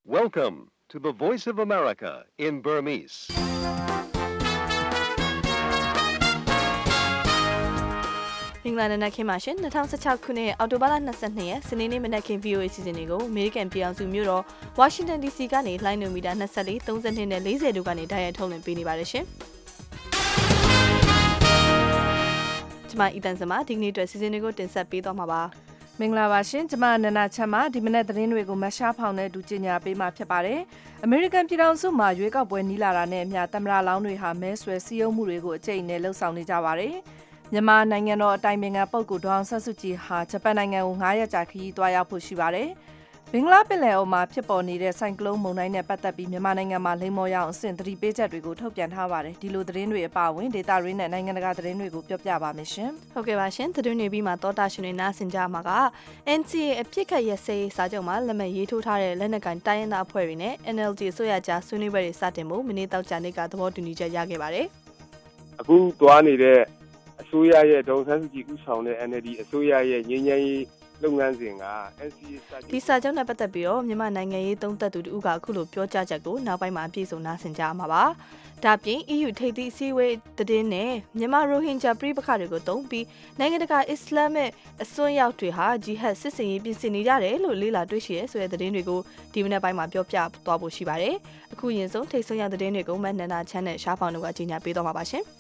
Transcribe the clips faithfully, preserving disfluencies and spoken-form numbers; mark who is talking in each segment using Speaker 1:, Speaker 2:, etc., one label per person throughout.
Speaker 1: Welcome to the Voice of America in Burmese.
Speaker 2: ။မင်္ဂလာနံနက်ခင်းပါရှင်၂၀၁၆ခုနှစ်အောက်တိုဘာလ၂၂ရက်စနေနေ့မနက်ခင်း V O A စီစဉ်တွေကိုအမေရိကန်ပြည်အောင်စုမြို့တော် Washington D C ကနေလိုင်းနိုမီတာ၂၄ ၃၂နဲ့၄၀တို့ကနေတိုက်ရိုက်ထုတ်လွှင့်ပေးနေပါတယ်ရှင်။ကျွန်မအီတန်စမဒီကနေ့အတွက်စီစဉ်တွေကိုတင်ဆက်ပေးသွားမှာပါ။
Speaker 3: မင်္ဂလာပါရှင်ကျွန်မနန္ဒချမ်းပါဒီမနေ့သတင်းတွေကိုမရှားဖောင်နဲ့ဒူကျင်ညာပေးမှာဖြစ်ပါတယ်အမေရိကန်ပြည်ထောင်စုမှာရွေးကောက်ပွဲနီးလာတာနဲ့အမျှသမ္မတလောင်းတွေဟာမဲဆွယ်စည်းရုံးမှုတွေကိုအကျိတ်နဲ့လှုပ်ဆောင်နေကြပါတယ်မြန်မာနိုင်ငံတော်အတိုင်ပင်ခံပုဂ္ဂိုလ်ဒေါအောင်ဆန်းစုကြည်ဟာဂျပန်နိုင်ငံကို၅ရက်ကြာခရီးသွားရောက်ဖို့ရှိပါတယ်ဘင်္ဂလားပင်လယ်အော်မှာဖြစ်ပေါ်နေတဲ့ဆိုင်ကလုန်းမုန်တိုင်းနဲ့ပတ်သက်ပြီးမြန်မာနိုင်ငံမှာလိမ္မော်ရအောင်အဆင့်သတိပေးချက်တွေကိုထုတ်ပြန်ထားပါတယ်ဒီလိုသတင်းတွေအပါအဝင်ဒေတာရင်းနဲ့နိုင်ငံတကာသတင်းတွေကိုပြောပြပါမယ်ရှင်
Speaker 2: ဟုတ်ကဲ့ပါရှင်သတင်းတွေပြီးမှတောတာရှင်တွေနားဆင်ကြမှာက N C A အပြစ်ခတ်ရစေးစာချုပ်မှာလက်မှတ်ရေးထိုးထားတဲ့လက်နက်ကိုင်တိုင်းရင်းသားအဖွဲ့တွေနဲ့ N L D အစိုးရကြားဆွေးနွေးပွဲတွေစတင်မှုမိနစ်တောက်ကြနေ့ကသဘောတူညီချက်ရခဲ့ပါတယ်
Speaker 4: အခုသွားနေတဲ့အစိုးရရဲ့ဒေါ်ဆန်းစုကြည်ဦးဆောင်တဲ့ N L D အစိုးရရဲ့ငြိမ်းချမ်းရေးလုပ်ငန်းစဉ်က N C A စာချုပ်
Speaker 2: ဒီစာချုပ်နဲ့ပတ်သက်ပြီးတော့မြန်မာနိုင်ငံရေးသုံးသပ်သူတို့ကအခုလိုပြောကြားချက်ကိုနောက်ပိုင်းမှာအပြည့်စုံနားဆင်ကြမှာပါ။ဒါပြင် E U ထိပ်သီးအစည်းအဝေးသတင်းနဲ့မြန်မာရိုဟင်ဂျာပြည်ပခါတွေကိုတုံးပြီးနိုင်ငံတကာအစ္စလာမစ်အစွန်းရောက်တွေဟာဂျီဟတ်စစ်စင်ရေးပြင်ဆင်နေကြတယ်လို့လေ့လာတွေ့ရှိရဲဆိုတဲ့သတင်းတွေကိုဒီမနေ့ပိုင်းမှာပြောပြသွားဖို့ရှိပါတယ်။အခုရင်ဆုံးထိတ်ဆုံးရသတင်းတွေကိုမနန္ဒာချမ်းနဲ့ရှားဖောင်တို့ကကြီးညာပေးသွားမှာပါရှင်။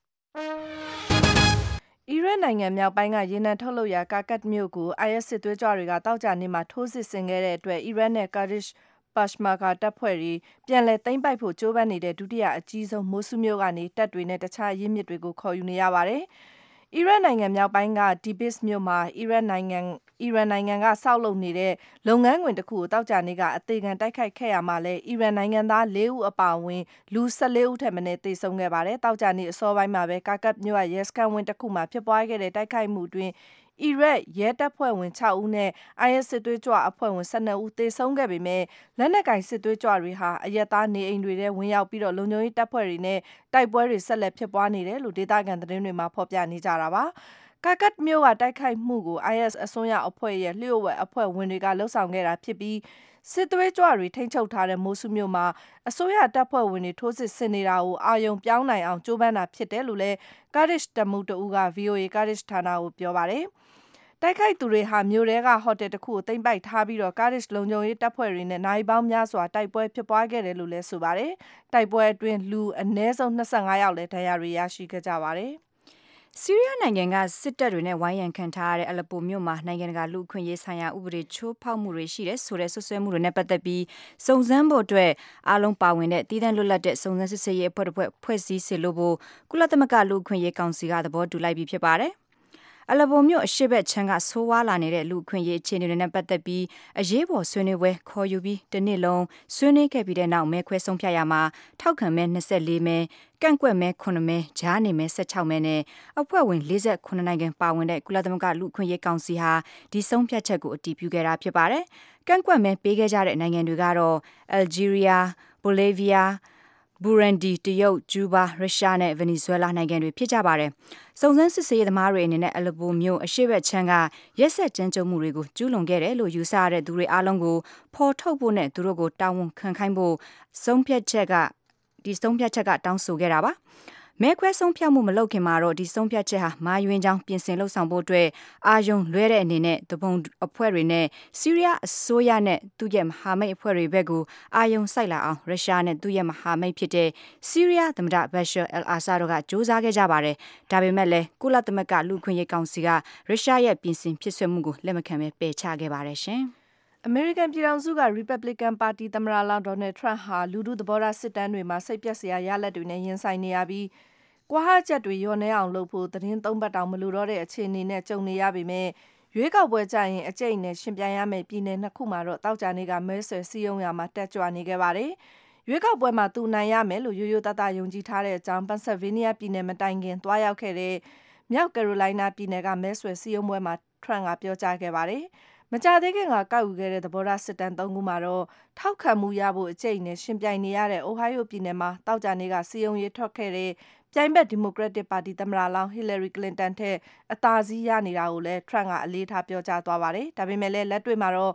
Speaker 3: အီရတ်နိုင်ငံမြောက်ပိုင်းကရေနံထုတ်လုပ်ရာကာကတ်မြို့ကို I S စစ်သွေးကြွတွေကတောက်ကြနေမှာထိုးစစ်ဆင်ခဲ့တဲ့အတွက်အီရတ်နဲ့ Kurdish Peshmerga တပ်ဖွဲ့တွေပြန်လည်သိမ်းပိုက်ဖို့ကြိုးပမ်းနေတဲ့ဒုတိယအကြီးဆုံးမိုဆူမြို့ကနေတပ်တွေနဲ့တခြားရင်းမြစ်တွေကိုခေါ်ယူနေရပါတယ်။အီရတ်နိုင်ငံမြောက်ပိုင်းက Tibis မြို့မှာအီရတ်နိုင်ငံအီရန်နိုင်ငံကစောက်လုပ်နေတဲ့လုပ်ငန်းခွင်တစ်ခုကိုတောက်ကြနေကအသေးခံတိုက်ခိုက်ခဲ့ရမှာလဲအီရန်နိုင်ငံသား၄ဦးအပါအဝင်လူ၁၄ဦးထက်မနည်းသေဆုံးခဲ့ပါတယ်။တောက်ကြနေအစောပိုင်းမှာပဲကာကတ်မြို့ရဲ့ရဲစခန်းဝင်းတစ်ခုမှာဖြစ်ပွားခဲ့တဲ့တိုက်ခိုက်မှုအတွင်းအီရတ်ရဲတပ်ဖွဲ့ဝင်၆ဦးနဲ့ I S စစ်သွေးကြွအဖွဲ့ဝင်၁၂ဦးသေဆုံးခဲ့ပေမဲ့လက်နက်ကင်စစ်သွေးကြွတွေဟာအရက်သားနေအိမ်တွေထဲဝင်ရောက်ပြီးတော့လုံခြုံရေးတပ်ဖွဲ့တွေနဲ့တိုက်ပွဲတွေဆက်လက်ဖြစ်ပွားနေတယ်လို့ဒေသခံသတင်းတွေမှာဖော်ပြနေကြတာပါ။ကာကတ်မြို့ကတိုက်ခိုက်မှုကို I S အစွန်းရောက်အဖွဲ့ရဲ့လျှို့ဝှက်အဖွဲ့ဝင်တွေကလှုပ်ဆောင်ခဲ့တာဖြစ်ပြီးစစ်သွေးကြွတွေထိန်းချုပ်ထားတဲ့မိုဆူမြို့မှာအစိုးရတပ်ဖွဲ့ဝင်တွေထိုးစစ်ဆင်နေတာကိုအာရုံပြောင်းနိုင်အောင်ကြိုးပမ်းတာဖြစ်တယ်လို့လည်း Kurdish တမူတဦးက V O A Kurdish ဌာနကိုပြောပါတယ်။တိုက်ခိုက်သူတွေဟာမြို့ထဲကဟိုတယ်တစ်ခုကိုသိမ်းပိုက်ထားပြီးတော့ Kurdish လုံခြုံရေးတပ်ဖွဲ့တွေနဲ့နိုင်ပေါင်းများစွာတိုက်ပွဲဖြစ်ပွားခဲ့တယ်လို့လည်းဆိုပါတယ်။တိုက်ပွဲအတွင်းလူအနည်းဆုံး၂၅ယောက်လည်းဒဏ်ရာတွေရရှိခဲ့ကြပါတယ်။
Speaker 5: ဆီးရီးယားနိုင်ငံကစစ်တပ်တွေနဲ့ဝိုင်းရံခံထားရတဲ့အလက်ပိုမြို့မှာနိုင်ငံတကာလူ့အခွင့်အရေးဆိုင်ရာဥပဒေချိုးဖောက်မှုတွေရှိတဲ့ဆိုတဲ့ဆွဆွဲမှုတွေနဲ့ပတ်သက်ပြီးစုံစမ်းဖို့အတွက်အားလုံးပါဝင်တဲ့တည်တံ့လွတ်လပ်တဲ့စုံစမ်းစစ်ဆေးရေးအဖွဲ့တစ်ဖွဲ့ဖွဲ့စည်းစေလို့ဖို့ကုလသမဂ္ဂလူ့အခွင့်အရေးကောင်စီကသဘောတူလိုက်ပြီးဖြစ်ပါတယ်။အလက်ပိုမြို့အရှိဘက်ချမ်းကဆိုးဝါးလာနေတဲ့လူ့အခွင့်အရေးအခြေအနေတွေနဲ့ပတ်သက်ပြီးအရေးပေါ်ဆွေးနွေးပွဲခေါ်ယူပြီးတစ်နှစ်လုံးဆွေးနွေးခဲ့ပြီးတဲ့နောက်မဲခွဲဆုံးဖြတ်ရမှာထောက်ခံမဲ၂၄မဲကန့်ကွက်မဲ9မဲကြားနေမဲ၁၆မဲနဲ့အဖွဲ့ဝင်၄၉နိုင်ငံပါဝင်တဲ့ကုလသမဂ္ဂလူ့အခွင့်အရေးကောင်စီဟာဒီဆုံးဖြတ်ချက်ကိုအတည်ပြုခဲ့တာဖြစ်ပါတယ်။ကန့်ကွက်မဲပေးခဲ့ကြတဲ့နိုင်ငံတွေကတော့ Algeria, Bolivia, Burundi, တရုတ်၊ကျူးဘား၊ရုရှားနဲ့ဗင်နီဇွဲလားနိုင်ငံတွေဖြစ်ကြပါတယ်။စုံစမ်းစစ်ဆေးရေးသမားတွေအနေနဲ့အလက်ပိုမြို့အရှိဘက်ချမ်းကရက်စက်ကြမ်းကြုတ်မှုတွေကိုကျူးလွန်ခဲ့တယ်လို့ယူဆရတဲ့သူတွေအားလုံးကိုဖော်ထုတ်ဖို့နဲ့သူတို့ကိုတာဝန်ခံခိုင်းဖို့ဆုံးဖြတ်ချက်ကဒီဆုံးဖြတ်ချက်ကတောင်းဆိုခဲ့တာပါ။မဲခွဲဆုံးဖြတ်မှုမလုပ်ခင်မှာတော့ဒီဆုံးဖြတ်ချက်ဟာမာယွင်းချောင်းပြင်ဆင်လှုပ်ဆောင်ဖို့အတွက်အာယုံလွဲတဲ့အနေနဲ့တပုံအဖွဲ့တွေနဲ့ဆီးရီးယားအစိုးရနဲ့သူ့ရဲ့မဟာမိတ်အဖွဲ့တွေဘက်ကိုအာယုံစိုက်လာအောင်ရုရှားနဲ့သူ့ရဲ့မဟာမိတ်ဖြစ်တဲ့ဆီးရီးယားသမ္မတဘရှာအယ်အာဆာတို့ကကြိုးစားခဲ့ကြပါတယ်။ဒါပေမဲ့လည်းကုလသမဂ္ဂလူ့အခွင့်အရေးကောင်စီကရုရှားရဲ့ပြင်ဆင်ဖြစ်ဆွဲမှုကိုလက်မခံဘဲပယ်ချခဲ့ပါတယ်ရှင်
Speaker 3: ။အမေရိကန်ပြည်ထောင်စုက Republican ပါတီသမ္မတလောင်း Donald Trump ဟာလူထုသဘောထားစစ်တမ်းတွေမှာစိတ်ပျက်စရာရလဒ်တွေနဲ့ရင်ဆိုင်နေရပြီးကွာဟချက်တွေလျော့နေအောင်လုပ်ဖို့သတင်းသုံးပတ်တောင်မလိုတော့တဲ့အခြေအနေနဲ့ကြုံနေရပေမဲ့ရွေးကောက်ပွဲကြရင်အကျိတ်နဲ့ရှင်ပြိုင်ရမယ့်ပြည်နယ်နှစ်ခုမှာတော့တောက်ကြနေကမဲဆွယ်စည်းရုံးရမှာတက်ကြွနေခဲ့ပါတယ်။ရွေးကောက်ပွဲမှာသူနိုင်ရမယ်လို့ရိုးရိုးသားသားယုံကြည်ထားတဲ့အကြောင်း Pennsylvania ပြည်နယ်မတိုင်ခင်သွားရောက်ခဲ့တဲ့မြောက် Carolina ပြည်နယ်ကမဲဆွယ်စည်းရုံးပွဲမှာ Trump ကပြောကြားခဲ့ပါတယ်။မကြသေးခင်ကကောက်ယူခဲ့တဲ့သဘောထားစစ်တမ်းသုံးခုမှာတော့ထောက်ခံမှုရဖို့အကျိတ်နဲ့ရှင်ပြိုင်နေရတဲ့ Ohio ပြည်နယ်မှာတောက်ကြနေကစည်းရုံးရေးထွက်ခဲ့တဲ့ပြိုင်ဘက်ဒီမိုကရက်တစ်ပါတီသမ္မတလောင်း Hillary Clinton ထက်အသာစီးရနေတာကိုလည်း Trump ကအလေးထားပြောကြားသွားပါတယ်။ဒါပေမဲ့လည်းလက်တွေ့မှာတော့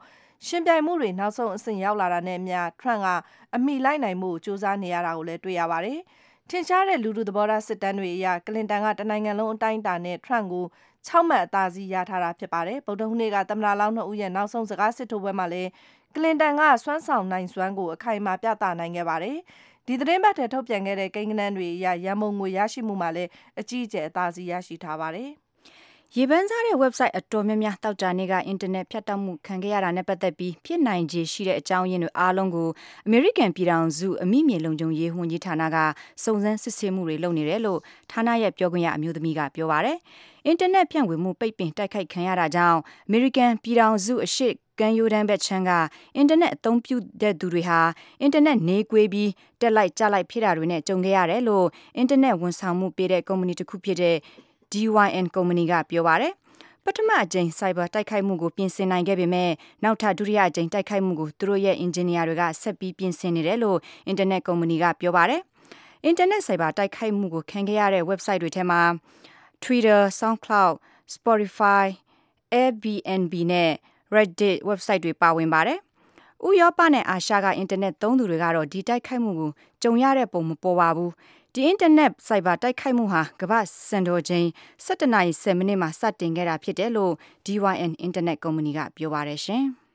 Speaker 3: ရှင်ပြိုင်မှုတွေနောက်ဆုံးအဆင့်ရောက်လာတာနဲ့အမျှ Trump ကအမိလိုက်နိုင်မှုစူးစမ်းနေရတာကိုလည်းတွေ့ရပါတယ်။ထင်ရှားတဲ့လူထုသဘောထားစစ်တမ်းတွေအရကလင်တန်ကတနိုင်ငံလုံးအတိုင်းအတာနဲ့ Trump ကို၆မှတ်အသာစီးရထားတာဖြစ်ပါတယ်။ဗုဒ္ဓဟူးနေ့ကသမ္မတလောင်းနှစ်ဦးရဲ့နောက်ဆုံးစကားစစ်ထိုးပွဲမှာလည်းကလင်တန်ကစွမ်းဆောင်နိုင်စွမ်းကိုအခိုင်အမာပြသနိုင်ခဲ့ပါတယ်။ဒီသတင်းပတ်ထဲထုတ်ပြန်ခဲ့တဲ့ကိန်းဂဏန်းတွေအရရန်ပုံငွေရရှိမှုမှာလည်းအကြီးအကျယ်အသာစီးရရှိထားပါတယ်။
Speaker 5: ရေပန်းစားတဲ့ website အတော်များများတောက်ကြနေကအင်တာနက်ဖြတ်တောက်မှုခံခဲ့ရတာနဲ့ပတ်သက်ပြီးဖြစ်နိုင်ခြေရှိတဲ့အကြောင်းရင်းတွေအားလုံးကိုအမေရိကန်ပြည်ထောင်စုအမိမြေလုံခြုံရေးဝန်ကြီးဌာနကစုံစမ်းစစ်ဆေးမှုတွေလုပ်နေတယ်လို့ဌာနရဲ့ပြောခွင့်ရအမျိုးသမီးကပြောပါတယ်။အင်တာနက်ဖြန့်ဝေမှုပိတ်ပင်တိုက်ခိုက်ခံရတာကြောင့်အမေရိကန်ပြည်ထောင်စုအရှိကမ်းရိုးတန်းဘက်ခြမ်းကအင်တာနက်အသုံးပြုတဲ့သူတွေဟာအင်တာနက်နေကွေးပြီးတက်လိုက်ကြလိုက်ဖြစ်တာတွေနဲ့ကြုံခဲ့ရတယ်လို့အင်တာနက်ဝန်ဆောင်မှုပေးတဲ့ကုမ္ပဏီတစ်ခုဖြစ်တဲ့ D Y N ကုမ္ပဏီကပြောပါတယ်။ပထမအကြိမ် cyber တိုက်ခိုက်မှုကိုပြင်ဆင်နိုင်ခဲ့ပေမဲ့နောက်ထပ်ဒုတိယအကြိမ်တိုက်ခိုက်မှုကိုသူတို့ရဲ့အင်ဂျင်နီယာတွေကဆက်ပြီးပြင်ဆင်နေတယ်လို့အင်တာနက်ကုမ္ပဏီကပြောပါတယ်။အင်တာနက် cyber တိုက်ခိုက်မှုကိုခံခဲ့ရတဲ့ website တွေထဲမှာ Twitter, SoundCloud, Spotify, Airbnb နဲ့ Reddit website တွေပါဝင်ပါတယ်။ဥရောပနဲ့အာရှကအင်တာနက်သုံးသူတွေကတော့ဒီတိုက်ခိုက်မှုကိုကြုံရတဲ့ပုံမပေါ်ပါဘူး။ဒီအင်တာနက် cyber တိုက်ခိုက်မှုဟာကမ္ဘာစံတော်ချိန်၁၇နာရီ၁၀မိနစ်မှာစတင်ခဲ့တာဖြစ်တယ်လို့ D Y N အင်တာနက်ကုမ္ပဏီကပြောပါတယ်ရှင်။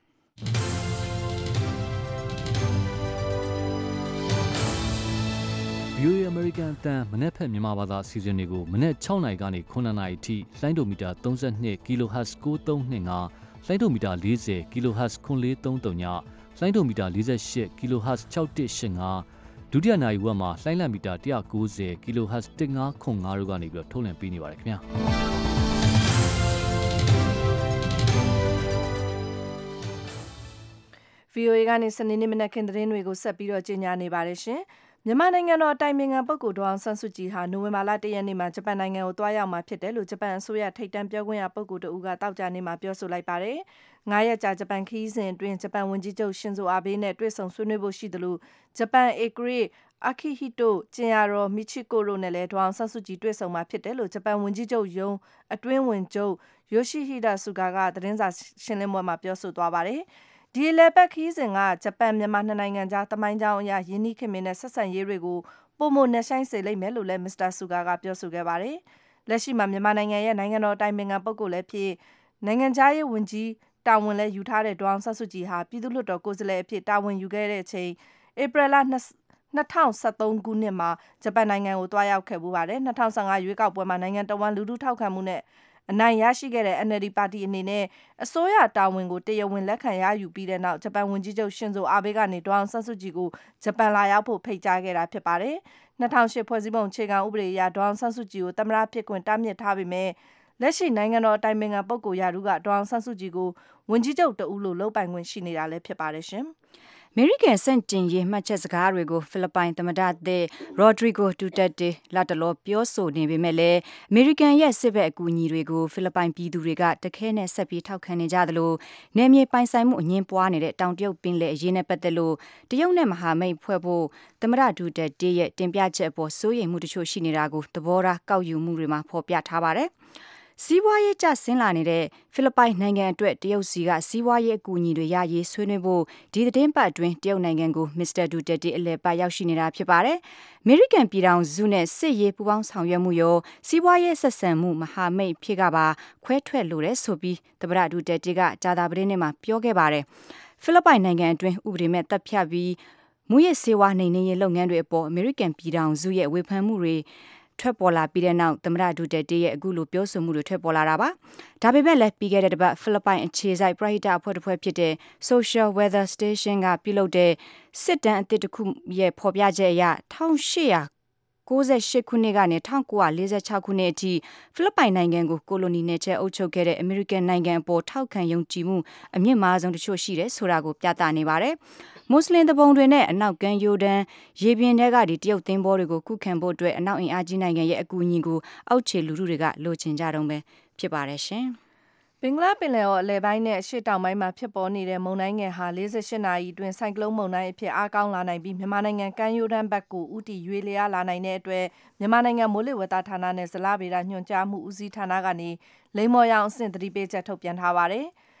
Speaker 6: V O A American အတန်းမနေ့ဖက်မြန်မာဘာသာအစီအစဉ်တွေကိုမနေ့၆နာရီကနေ၉နာရီအထိလိုင်းဒိုမီတာ၃၂ kilohertz ၉၃၂၅လိုင်းဒိုမီတာ၄၀ kilohertz ၉၄၃၃ညလိုင်းဒိုမီတာ၄၈ kilohertz ၆၁၈၅ဒုတိယနာရီဝက်မှာလိုင်းလံမီတာ၁၉၀ kilohertz ၁၅ခု၅တို့ကနေပြီးတော့ထုတ်လွှင့်ပေးနေပါတယ်ခင်ဗျာ။
Speaker 3: V O A ကနေစနေနေ့မနက်ခင်းသတင်းတွေကိုဆက်ပြီးတော့ကြီးညာနေပါတယ်ရှင်။မြန်မာနိုင်ငံတော်တိုင်ပင်ခံပုဂ္ဂိုလ်ဒေါအောင်ဆန်းစုကြည်ဟာနိုဝင်ဘာလ၁ရက်နေ့မှာဂျပန်နိုင်ငံကိုတွားရောက်မှာဖြစ်တယ်လို့ဂျပန်အစိုးရထိပ်တန်းပြောခွင့်ရပုဂ္ဂိုလ်တဦးကတောက်ကြနေ့မှာပြောဆိုလိုက်ပါတယ်။ငါးရက်ကြာဂျပန်ခီးစဉ်အတွင်းဂျပန်ဝန်ကြီးချုပ်ရှင်ဇိုအာဘေးနဲ့တွေ့ဆုံဆွေးနွေးဖို့ရှိတယ်လို့ဂျပန်ဧကရာဇ်အာခိဟီတိုကျင်ယာရောမီချီကိုတို့နဲ့လည်းဒေါအောင်ဆန်းစုကြည်တွေ့ဆုံမှာဖြစ်တယ်လို့ဂျပန်ဝန်ကြီးချုပ်ယုံအတွင်းဝန်ချုပ်ယိုရှိဟီဒါဆူဂါကသတင်းစာရှင်းလင်းပွဲမှာပြောဆိုသွားပါတယ်။ဒီလေပတ်ခီးစဉ်ကဂျပန်မြန်မာနှစ်နိုင်ငံကြားတမိုင်းကြောင်းအရာယင်းနှိခင်မင်းနဲ့ဆက်ဆံရေးတွေကိုပုံမနှဆိုင်စေလိမ့်မယ်လို့လည်းမစ္စတာဆူဂါကပြောဆိုခဲ့ပါတယ်။လက်ရှိမှာမြန်မာနိုင်ငံရဲ့နိုင်ငံတော်တိုင်ပင်ခံပုဂ္ဂိုလ်လည်းဖြစ်နိုင်ငံခြားရေးဝန်ကြီးတာဝန်လည်းယူထားတဲ့ဒေါအောင်ဆန်းစုကြည်ဟာပြည်သူ့လွှတ်တော်ကိုယ်စားလှယ်အဖြစ်တာဝန်ယူခဲ့တဲ့အချိန်ဧပြီလ၂၀၁၃ခုနှစ်မှာဂျပန်နိုင်ငံကိုတွားရောက်ခဲ့ပူပါတယ်။၂၀၁၅ရွေးကောက်ပွဲမှာနိုင်ငံတော်ဝန်လူထုထောက်ခံမှုနဲ့အနိုင်ရရှိခဲ့တဲ့ N L D ပါတီအနေနဲ့အစိုးရတာဝန်ကိုတရားဝင်လက်ခံရယူပြီးတဲ့နောက်ဂျပန်ဝန်ကြီးချုပ်ရှင်ဇိုအာဘေးကနေဒေါအောင်ဆန်းစုကြည်ကိုဂျပန်လာရောက်ဖို့ဖိတ်ကြားခဲ့တာဖြစ်ပါတယ်။၂၀၀၈ဖွဲ့စည်းပုံအခြေခံဥပဒေအရဒေါအောင်ဆန်းစုကြည်ကိုသမ္မတဖြစ်ခွင့်တားမြစ်ထားပေမဲ့လက်ရှိနိုင်ငံတော်အတိုင်ပင်ခံပုဂ္ဂိုလ်ရာထူးကဒေါအောင်ဆန်းစုကြည်ကိုဝန်ကြီးချုပ်တဦးလိုလုပ်ပိုင်ခွင့်ရှိနေတာလည်းဖြစ်ပါတယ်ရှင်။
Speaker 5: အမေရိကန်စန့်ကျင်ရေးမှတ်ချက်စကားတွေကိုဖိလစ်ပိုင်သမ္မတသစ်ရော်ဒရီဂိုဒူတက်တေလာတလောပြောဆိုနေပေမဲ့လည်းအမေရိကန်ရဲ့စစ်ဘက်အကူအညီတွေကိုဖိလစ်ပိုင်ပြည်သူတွေကတခဲနဲ့ဆက်ပြီးထောက်ခံနေကြသလိုနယ်မြေပိုင်ဆိုင်မှုအငင်းပွားနေတဲ့တောင်တရုတ်ပင်လယ်အရေးနဲ့ပတ်သက်လို့တရုတ်နဲ့မဟာမိတ်ဖွဲ့ဖို့သမ္မတဒူတက်တေရဲ့တင်ပြချက်အပေါ်စိုးရိမ်မှုတချို့ရှိနေတာကိုသဘောထားကောက်ယူမှုတွေမှာဖော်ပြထားပါတယ်။စီးပွားရေးကျဆင်းလာနေတဲ့ဖိလစ်ပိုင်နိုင်ငံအတွက်တရုတ်စီကစီးပွားရေးအကူအညီတွေရရေးဆွေးနွေးဖို့ဒီသတင်းပတ်အတွင်းတရုတ်နိုင်ငံကိုမစ္စတာဒူတက်တီအလဲပတ်ရောက်ရှိနေတာဖြစ်ပါတယ်။အမေရိကန်ပြည်ထောင်စုနဲ့စစ်ရေးပူးပေါင်းဆောင်ရွက်မှုရောစီးပွားရေးဆက်ဆံမှုမဟာမိတ်ဖြစ်ကပါခွဲထွက်လိုတဲ့ဆိုပြီးသမ္မတဒူတက်တီကကြာသပတေးနေ့မှာပြောခဲ့ပါတယ်။ဖိလစ်ပိုင်နိုင်ငံအတွင်းဥပဒေမဲ့တပ်ဖြတ်ပြီးမူရစ်ဆေးဝါးနှိမ်နင်းရေးလုပ်ငန်းတွေအပေါ်အမေရိကန်ပြည်ထောင်စုရဲ့ဝေဖန်မှုတွေထွက်ပေါ်လာပြီးတဲ့နောက်သမ္မတဒူတက်တေရဲ့အခုလိုပြောဆိုမှုတွေထွက်ပေါ်လာတာပါ။ဒါပေမဲ့လည်းပြီးခဲ့တဲ့တစ်ပတ်ဖိလစ်ပိုင်အခြေစိုက်ပရိဟိတအဖွဲ့တစ်ဖွဲ့ဖြစ်တဲ့ Social Weather Station ကပြုလုပ်တဲ့စစ်တမ်းအသစ်တစ်ခုရဲ့ဖော်ပြချက်အရ၁၈၉၈ခုနှစ်ကနေ၁၉၄၆ခုနှစ်အထိဖိလစ်ပိုင်နိုင်ငံကိုကိုလိုနီနယ်ချဲအုပ်ချုပ်ခဲ့တဲ့အမေရိကန်နိုင်ငံအပေါ်ထောက်ခံယုံကြည်မှုအမြင့်မားဆုံးတချို့ရှိတယ်ဆိုတာကိုပြသနေပါတယ်။မွတ်စလင်တပုံတွေနဲ့အနောက်ကမ်းယိုဒန်ရေပြင်ထဲကဒီတရုတ်သင်းဘောတွေကိုကုခံဖို့အတွက်အနောက်အင်အားကြီးနိုင်ငံရဲ့အကူအညီကိုအောက်ခြေလူထုတွေကလိုချင်ကြတုံးပဲဖြစ်ပါတယ်ရှင်
Speaker 3: ။ဘင်္ဂလားပင်လယ်အော်အလယ်ပိုင်းနဲ့အရှေ့တောင်ပိုင်းမှာဖြစ်ပေါ်နေတဲ့မုန်တိုင်းငယ်ဟာ၄၈နာရီအတွင်းဆိုင်ကလုန်းမုန်တိုင်းအဖြစ်အားကောင်းလာနိုင်ပြီးမြန်မာနိုင်ငံကမ်းရိုးတန်းဘက်ကိုဥတီရွေ့လျားလာနိုင်တဲ့အတွက်မြန်မာနိုင်ငံမိုးလေဝသဌာနနဲ့ဇလဗေဒညွှန်ကြားမှုဦးစီးဌာနကနေလိမ္မော်ရောင်အဆင့်သတိပေးချက်ထုတ်ပြန်ထားပါတယ်။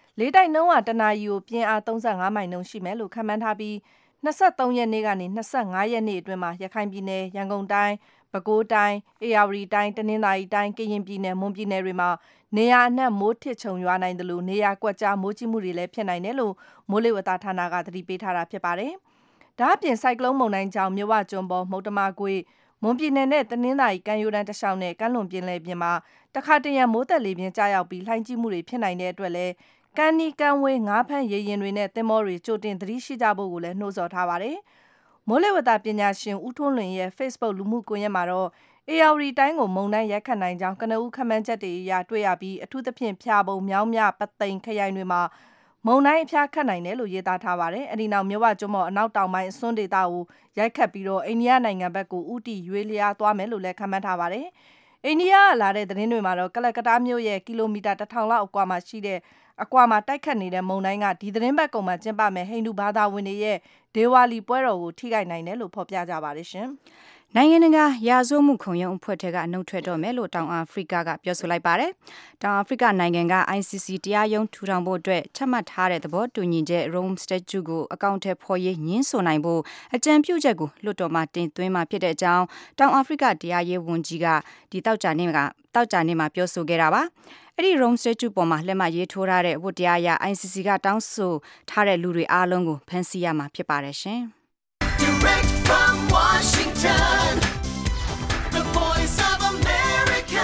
Speaker 3: လေတိုက်နှုန်းကတနာရီကိုပြင်းအားသုံးဆယ့်ငါးမိုင်နှုန်းရှိမယ်လို့ခန့်မှန်းထားပြီး၂၃ရက်နေ့ကနေ၂၅ရက်နေ့အတွင်းမှာရခိုင်ပြည်နယ်ရန်ကုန်တိုင်းပဲခူးတိုင်းအေရဝတီတိုင်းတနင်္သာရီတိုင်းကရင်ပြည်နယ်မွန်ပြည်နယ်တွေမှာနေရာအနှံ့မိုးထစ်ချုံရွာနိုင်တယ်လို့နေရာကွက်ကြားမိုးကြီးမှုတွေလည်းဖြစ်နိုင်တယ်လို့မိုးလေဝသဌာနကသတိပေးထားတာဖြစ်ပါတယ်။ဒါအပြင်စိုက်ကလုန်းမုန်တိုင်းကြောင့်မြဝကျွန်းပေါ်မုတ်တမကွေမွန်ပြည်နယ်နဲ့တနင်္သာရီကမ်းရိုးတန်းတစ်လျှောက်နဲ့ကမ်းလွန်ပင်လယ်ပြင်မှာတခါတရံမိုးသက်လေပြင်းကြားရောက်ပြီးလှိုင်းကြီးမှုတွေဖြစ်နိုင်တဲ့အတွက်လည်းကမ်းနီးကမ်းဝေးငါးဖမ်းရေရင်တွေနဲ့သင်္ဘောတွေကြိုတင်သတိရှိကြဖို့ကိုလည်းနှိုးဆော်ထားပါတယ်။မိုးလေဝသပညာရှင်ဦးထွန်းလွင်ရဲ့ Facebook လူမှုကွန်ရက်မှာတော့အေရဝတီတိုင်းကိုမုန်တိုင်းရိုက်ခတ်နိုင်ကြောင်းကနဦးခန့်မှန်းချက်တွေအရတွေ့ရပြီးအထူးသဖြင့်ဖျာပုံမြောင်းမြပသိမ်ခရိုင်တွေမှာမုန်တိုင်းအဖျားခတ်နိုင်တယ်လို့ရေးသားထားပါတယ်။အဲဒီနောက်မြဝကျွန်းပေါ်အနောက်တောင်ပိုင်းအစွန်းဒေသကိုရိုက်ခတ်ပြီးတော့အိန္ဒိယနိုင်ငံဘက်ကိုဥတီရွေးလျားသွားမယ်လို့လည်းခန့်မှန်းထားပါတယ်။အိန္ဒိယကလာတဲ့သတင်းတွေမှာတော့ကလကတ္တားမြို့ရဲ့ကီလိုမီတာတစ်ထောင်လောက်အကွာမှာရှိတဲ့အကွာမှာတိုက်ခတ်နေတဲ့မုန်တိုင်းကဒီသတင်းပတ်ကုန်မှာကျင်းပမယ်ဟိန္ဒူဘာသာဝင်တွေရဲ့ဒေဝါလီပွဲတော်ကိုထိခိုက်နိုင်တယ်လို့ဖော်ပြကြပါတယ်ရှင်။
Speaker 5: နိုင်ငံတကာရာဇဝတ်မှုခုံရုံးအဖွဲ့ထက်ကအနှုတ်ထွက်တော့မယ်လို့တောင်အာဖရိကကပြောဆိုလိုက်ပါတယ်။တောင်အာဖရိကနိုင်ငံက I C C တရားရုံးထူထောင်ဖို့အတွက်ချမှတ်ထားတဲ့သဘောတူညီချက် Rome Statute ကိုအကောင့်ထဲဖော်ရေးညှင်းဆိုနိုင်ဖို့အကြံပြုချက်ကိုလွှတ်တော်မှာတင်သွင်းမှာဖြစ်တဲ့အကြောင်းတောင်အာဖရိကတရားရေးဝန်ကြီးကဒီတောက်ကြနေ့ကတောက်ကြနေ့မှာပြောဆိုခဲ့တာပါ။အဲ့ဒီ Rome Statute ပေါ်မှာလက်မှတ်ရေးထိုးထားတဲ့ဝတ္တရားအရ I C C ကတောင်းဆိုထားတဲ့လူတွေအားလုံးကိုဖမ်းဆီးရမှာဖြစ်ပါတယ်ရှင်။
Speaker 7: Direct from Washington, the voice of America,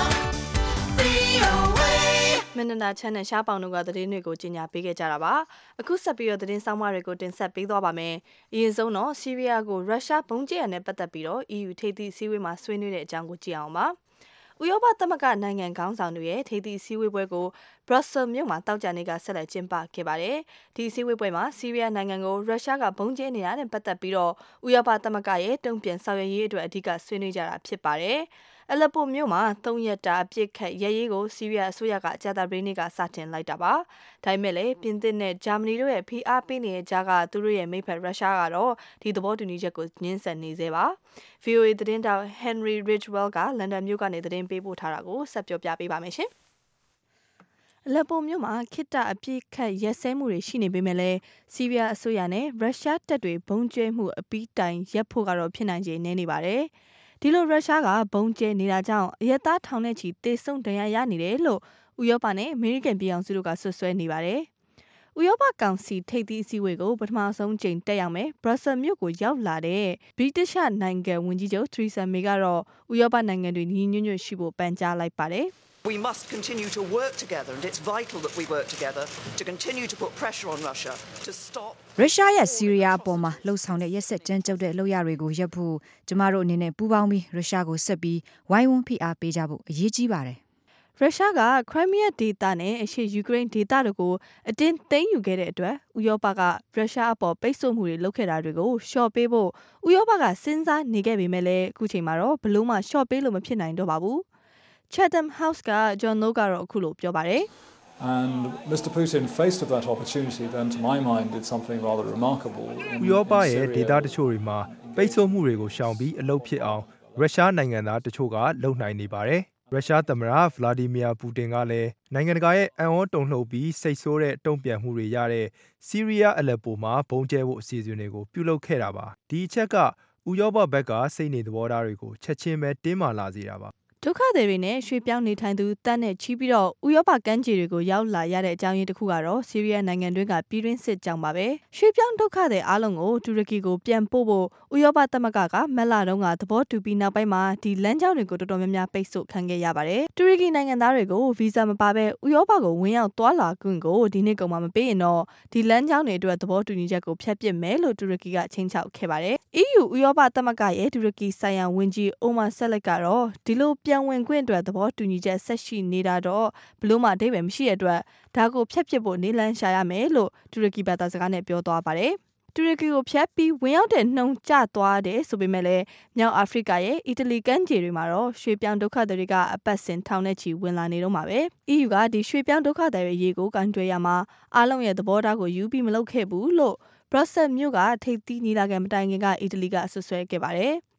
Speaker 7: V O A
Speaker 2: မင်းနာချန်နဲ့ရှားပေါင်တို့ကသတင်းတွေကိုကြီးညာပေးခဲ့ကြတာပါအခုဆက်ပြီးတော့သတင်းဆောင်မတွေကိုတင်ဆက်ပေးသွားပါမယ်အရင်ဆုံးတော့ဆီးရီးယားကိုရုရှားဘုံကျဲရနဲ့ပတ်သက်ပြီးတော့ E U ထိပ်သီးစည်းဝေးမှာဆွေးနွေးတဲ့အကြောင်းကိုကြည့်အောင်ပါဥရောပသမဂ္ဂနိုင်ငံခေါင်းဆောင်တွေရဲ့ထိပ်သီးစည်းဝေးပွဲကို Brussels မြို့မှာတောက်ကြနေကဆက်လက်ကျင်းပခဲ့ပါတယ်။ဒီစည်းဝေးပွဲမှာဆီးရီးယားနိုင်ငံကိုရုရှားကဘုံကျဲနေတာနဲ့ပတ်သက်ပြီးတော့ဥရောပသမဂ္ဂရဲ့တုံ့ပြန်ဆောင်ရွက်ရေးအတွက်အဓိကဆွေးနွေးကြတာဖြစ်ပါတယ်။အလက်ပိုမြို့မှာသုံးရက်တာအပြစ်ခတ်ရဲရေးကိုဆီးရီးယားအစိုးရကကြာသပတေးနေ့ကစတင်လိုက်တာပါ။ဒါပေမဲ့လည်းပြင်သစ်နဲ့ဂျာမနီတို့ရဲ့ဖိအားပေးနေတဲ့ကြားကသူတို့ရဲ့မိဖက်ရုရှားကတော့ဒီသဘောတူညီချက်ကိုညှင်းဆန်နေသေးပါ။ V O A သတင်းတောက် Henry Ridgwell ကလန်ဒန်မြို့ကနေသတင်းပေးပို့ထားတာကိုဆက်ပြောပြပေးပါမယ်ရှင်။အလက်ပိုမြို့မှာခိတ္တအပြစ်ခတ်ရဲစဲမှုတွေရှိနေပေမဲ့လည်းဆီးရီးယားအစိုးရနဲ့ရုရှားတပ်တွေဘုံကျဲမှုအပီးတိုင်ရပ်ဖို့ကတော့ဖြစ်နိုင်ခြေနည်းနေပါတယ်။ဒီလိုရုရှားကဘုံကျဲနေတာကြောင့်အရက်သားထောင်နဲ့ချီတေဆုံဒဏ်ရာရနေတယ်လို့ဥရောပနဲ့အမေရိကန်ပြည်အောင်စုတို့ကဆွဆွဲနေပါတယ်။ဥရောပကောင်စီထိပ်သီးအစည်းအဝေးကိုပထမဆုံးချိန်တက်ရောက်မယ်ဘရပ်ဆယ်မြို့ကိုရောက်လာတဲ့ဗြိတိရှနိုင်ငံဝန်ကြီးချုပ်ထရီဆာမေကတော့ဥရောပနိုင်ငံတွေညီညွတ်ညွတ်ရှိဖို့ပန်ကြားလိုက်ပါတယ်။
Speaker 8: We must continue to work together, and it's vital that we work together to continue to put pressure on Russia to stop.
Speaker 5: ရုရှားရဲ့ဆီးရီးယားအပေါ်မှာလှုံ့ဆော်တဲ့ရက်စက်ကြမ်းကြုတ်တဲ့အလုပ်ရတွေကိုရပ်ဖို့ကျမတို့အနေနဲ့ပူးပေါင်းပြီးရုရှားကိုဆက်ပြီးဝိုင်းဝန်းဖိအားပေးကြဖို့အရေးကြီးပါတယ်
Speaker 2: ။ရုရှားကခရိုင်းမီးယားဒေသနဲ့အရှေ့ယူကရိန်းဒေသတို့ကိုအတင်းသိမ်းယူခဲ့တဲ့အတွက်ဥရောပကရုရှားအပေါ်ပိတ်ဆို့မှုတွေလုပ်ခဲ့တာတွေကိုရှော့ပေးဖို့ဥရောပကစဉ်းစားနေခဲ့ပေမဲ့လည်းအခုချိန်မှာတော့ဘလို့မှရှော့ပေးလို့မဖြစ်နိုင်တော့ပါဘူး။ Chatham House က John Lowe ကတော့အခုလိုပြောပါတယ်။
Speaker 9: And Mister Putin, faced with that opportunity, then to my mind did something rather remarkable.
Speaker 10: ဥရောပရဲ့ဒေသတချို့တွေမှာပိတ်ဆို့မှုတွေကိုရှောင်ပြီးအလုပ်ဖြစ်အောင်ရုရှားနိုင်ငံသားတချို့ကလုပ်နိုင်နေပါတယ်။ရုရှားသမ္မတဗလာဒီမီယာပူတင်ကလည်းနိုင်ငံတကာရဲ့အံ့ဩတုန်လှုပ်ပြီးစိတ်ဆိုးတဲ့တုံ့ပြန်မှုတွေရတဲ့ဆီးရီးယားအလက်ပိုမှာဘုံကျဲဖို့အစီအစဉ်တွေကိုပြုလုပ်ခဲ့တာပါ။ဒီအချက်ကဥရောပဘက်ကစိတ်နေသဘောထားတွေကိုချက်ချင်းပဲတင်းမာလာစေတာပါ
Speaker 2: ဒုက္ခသည်တွေနဲ့ရွှေပြောင်းနေထိုင်သူတန်းနဲ့ချီးပြီးတော့ဥရောပကမ်းခြေတွေကိုရောက်လာရတဲ့အကြောင်းရင်းတစ်ခုကတော့ဆီးရီးယားနိုင်ငံတွင်းကပြည်တွင်းစစ်ကြောင့်ပါပဲရွှေပြောင်းဒုက္ခသည်အားလုံးကိုတူရကီကိုပြန်ပို့ဖို့ဥရောပသမဂ္ဂကမက်လာတုန်းကသဘောတူပြီးနောက်ပိုင်းမှာဒီလမ်းကြောင်းတွေကိုတော်တော်များများပိတ်ဆို့ခံခဲ့ရပါတယ်တူရကီနိုင်ငံသားတွေကိုဗီဇာမပါဘဲဥရောပကိုဝင်ရောက်သွားလာခွင့်ကိုဒီနေ့ကုန်မှာမပေးရင်တော့ဒီလမ်းကြောင်းတွေအတွက်သဘောတူညီချက်ကိုဖျက်ပစ်မယ်လို့တူရကီကချိန်ချောက်ခဲ့ပါတယ် E U ဥရောပသမဂ္ဂရဲ့တူရကီဆိုင်ရာဝန်ကြီးအိုမာဆက်လက်ကတော့ဒီလိုပြန်ဝင်ခွင့်အတွက်သဘောတူညီချက်ဆက်ရှိနေတာတော့ဘလို့မှအဓိပ္ပာယ်မရှိတဲ့အတွက်ဒါကိုဖျက်ပစ်ဖို့နေလန်းရှာရမယ်လို့တူရကီဘာသာစကားနဲ့ပြောသွားပါတယ်တူရကီကိုဖျက်ပြီးဝင်ရောက်တဲ့နှုံကျသွားတယ်ဆိုပေမဲ့လည်းမြောက်အာဖရိကရဲ့အီတလီကမ်းခြေတွေမှာတော့ရွှေပြောင်းဒုက္ခသည်တွေကအပတ်စဉ်ထောင်နဲ့ချီဝင်လာနေတော့မှာပဲ E U ကဒီရွှေပြောင်းဒုက္ခသည်တွေအရေးကိုကန်တွယ်ရမှာအားလုံးရဲ့သဘောထားကိုယူပြီးမလုပ်ခဲ့ဘူးလို့ဘရပ်ဆယ်မြို့ကထိပ်သီးညီလာခံမတိုင်ခင်ကအီတလီကအဆွဆွဲခဲ့ပါတယ်